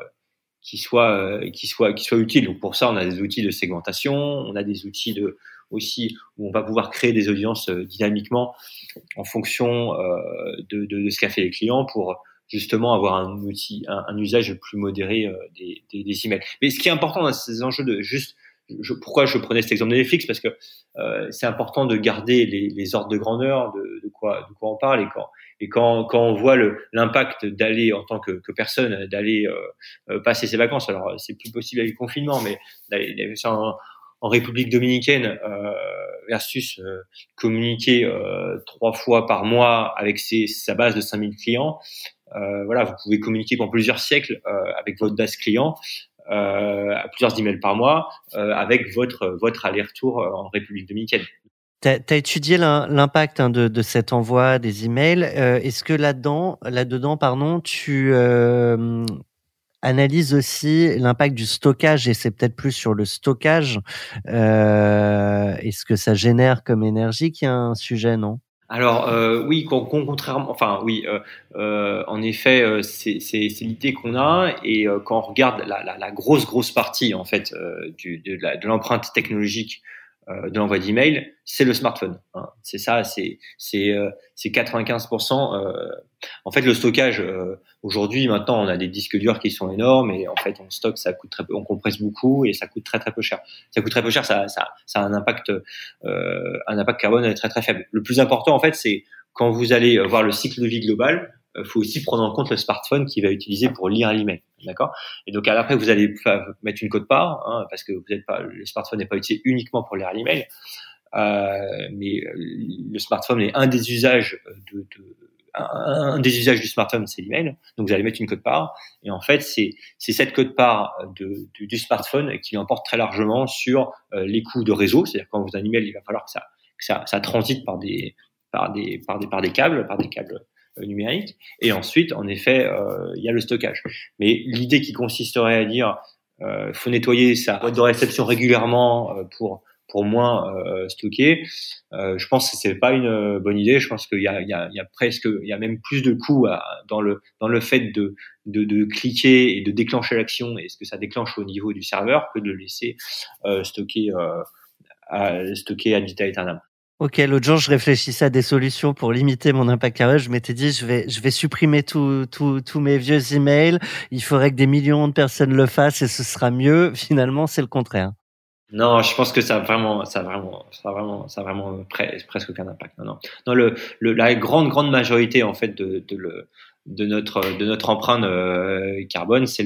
utiles. Donc pour ça, on a des outils de segmentation, on a des outils aussi où on va pouvoir créer des audiences dynamiquement en fonction de ce qu'a fait les clients pour justement avoir un usage plus modéré des emails. Mais ce qui est important dans ces enjeux pourquoi je prenais cet exemple de Netflix, parce que c'est important de garder les ordres de grandeur de quoi on parle et quand on voit l'impact d'aller en tant que personne d'aller passer ses vacances. Alors c'est plus possible avec le confinement, mais d'aller en République dominicaine versus communiquer 3 fois par mois avec sa base de 5000 clients. Voilà, vous pouvez communiquer pendant plusieurs siècles avec votre base client. À plusieurs emails par mois avec votre aller-retour en République dominicaine.
T'as étudié l'impact de cet envoi des emails. Est-ce que là-dedans, tu analyses aussi l'impact du stockage, et c'est peut-être plus sur le stockage, est-ce que ça génère comme énergie qui est un sujet, non?
Alors oui, contrairement, enfin oui, en effet, c'est l'idée qu'on a et quand on regarde la grosse partie en fait de l'empreinte technologique de l'envoi d'email, c'est le smartphone. Hein. C'est ça, c'est 95%. En fait, le stockage aujourd'hui, maintenant, on a des disques durs qui sont énormes et en fait, on stocke, ça coûte très peu, on compresse beaucoup et ça coûte très peu cher. Ça coûte très peu cher, ça a un impact carbone très faible. Le plus important, en fait, c'est quand vous allez voir le cycle de vie global, faut aussi prendre en compte le smartphone qui va utiliser pour lire l'email, d'accord? Et donc après vous allez mettre une quote-part, hein, parce que le smartphone n'est pas utilisé uniquement pour lire l'email, mais le smartphone est un des usages du smartphone, c'est l'email. Donc vous allez mettre une quote-part, et en fait c'est cette quote-part du smartphone qui l'emporte très largement sur les coûts de réseau. C'est-à-dire quand vous avez un email, il va falloir que ça transite par des câbles numérique, et ensuite en effet il y a le stockage. Mais l'idée qui consisterait à dire faut nettoyer sa boîte de réception régulièrement pour moins stocker, je pense que c'est pas une bonne idée. Je pense qu'il y a même plus de coûts dans le fait de cliquer et de déclencher l'action et ce que ça déclenche au niveau du serveur que de le laisser stocker ad vitam aeternam.
Ok, l'autre jour, je réfléchissais à des solutions pour limiter mon impact carbone. Je m'étais dit, je vais supprimer tous mes vieux emails. Il faudrait que des millions de personnes le fassent et ce sera mieux. Finalement, c'est le contraire.
Non, je pense que ça a vraiment presque aucun impact. Non. La grande majorité en fait de notre empreinte carbone, c'est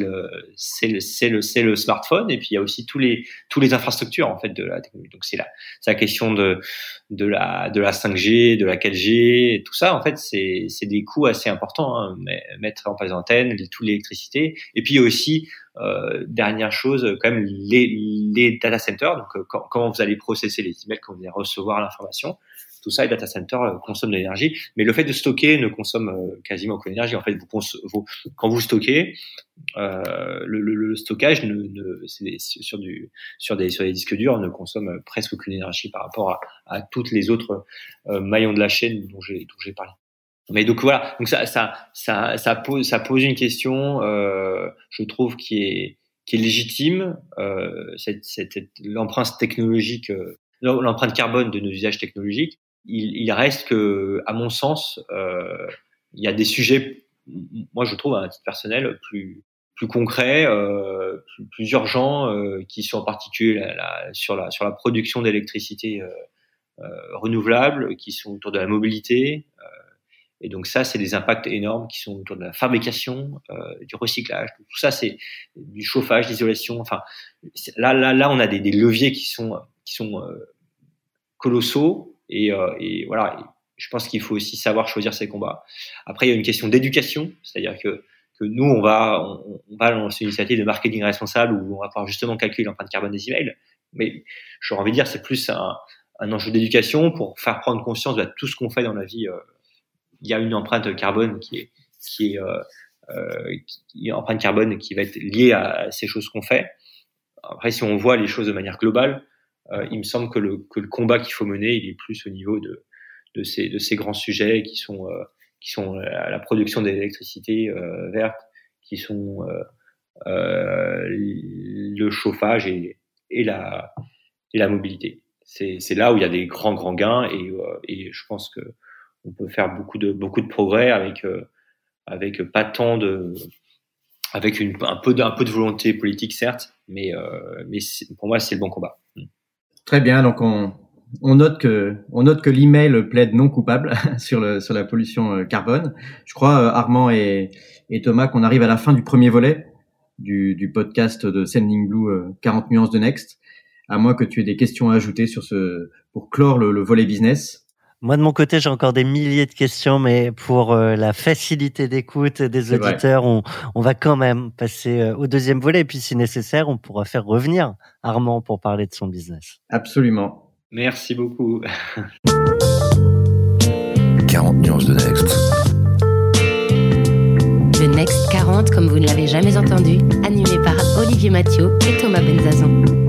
le smartphone, et puis il y a aussi tous les infrastructures en fait de la technologie. Donc c'est la question de la 5G, de la 4G, et tout ça en fait c'est des coûts assez importants, hein, mettre en place des antennes, toute l'électricité, et puis il y a aussi dernière chose quand même les data centers. Donc comment vous allez processer les emails, quand vous allez recevoir l'information. Tout ça, les data centers consomment de l'énergie, mais le fait de stocker ne consomme quasiment aucune énergie. En fait, quand vous stockez, le stockage sur des disques durs ne consomme presque aucune énergie par rapport à toutes les autres maillons de la chaîne dont j'ai parlé. Mais donc voilà, donc ça pose une question, je trouve qui est légitime, l'empreinte technologique, l'empreinte carbone de nos usages technologiques. Il reste que, à mon sens, il y a des sujets, moi je trouve à un titre personnel, plus concrets, plus urgents, qui sont en particulier sur la production d'électricité renouvelable, qui sont autour de la mobilité. Et donc ça, c'est des impacts énormes qui sont autour de la fabrication, du recyclage. Tout ça, c'est du chauffage, l'isolation. Enfin, là, on a des leviers qui sont colossaux. Et voilà, je pense qu'il faut aussi savoir choisir ses combats. Après, il y a une question d'éducation, c'est-à-dire que nous, on va lancer une initiative de marketing responsable où on va pouvoir justement calculer l'empreinte carbone des emails. Mais j'aurais envie de dire, c'est plus un enjeu d'éducation pour faire prendre conscience de tout ce qu'on fait dans la vie. Il y a une empreinte carbone qui est une empreinte carbone qui va être liée à ces choses qu'on fait. Après, si on voit les choses de manière globale, il me semble que le combat qu'il faut mener, il est plus au niveau de ces grands sujets qui sont la production d'électricité verte, qui sont le chauffage et la mobilité. C'est là où il y a des grands gains, et je pense que on peut faire beaucoup de progrès avec pas tant avec un peu de volonté politique certes, mais pour moi c'est le bon combat.
Très bien, donc on note que l'email plaide non coupable sur la pollution carbone. Je crois, Armand et Thomas, qu'on arrive à la fin du premier volet du podcast de Sending Blue 40 nuances de Next. À moins que tu aies des questions à ajouter pour clore le volet business.
Moi, de mon côté, j'ai encore des milliers de questions, mais pour la facilité d'écoute des auditeurs, on va quand même passer au deuxième volet. Et puis, si nécessaire, on pourra faire revenir Armand pour parler de son business.
Absolument.
Merci beaucoup.
40 nuances de Next.
Le Next 40, comme vous ne l'avez jamais entendu, animé par Olivier Mathieu et Thomas Benzazon.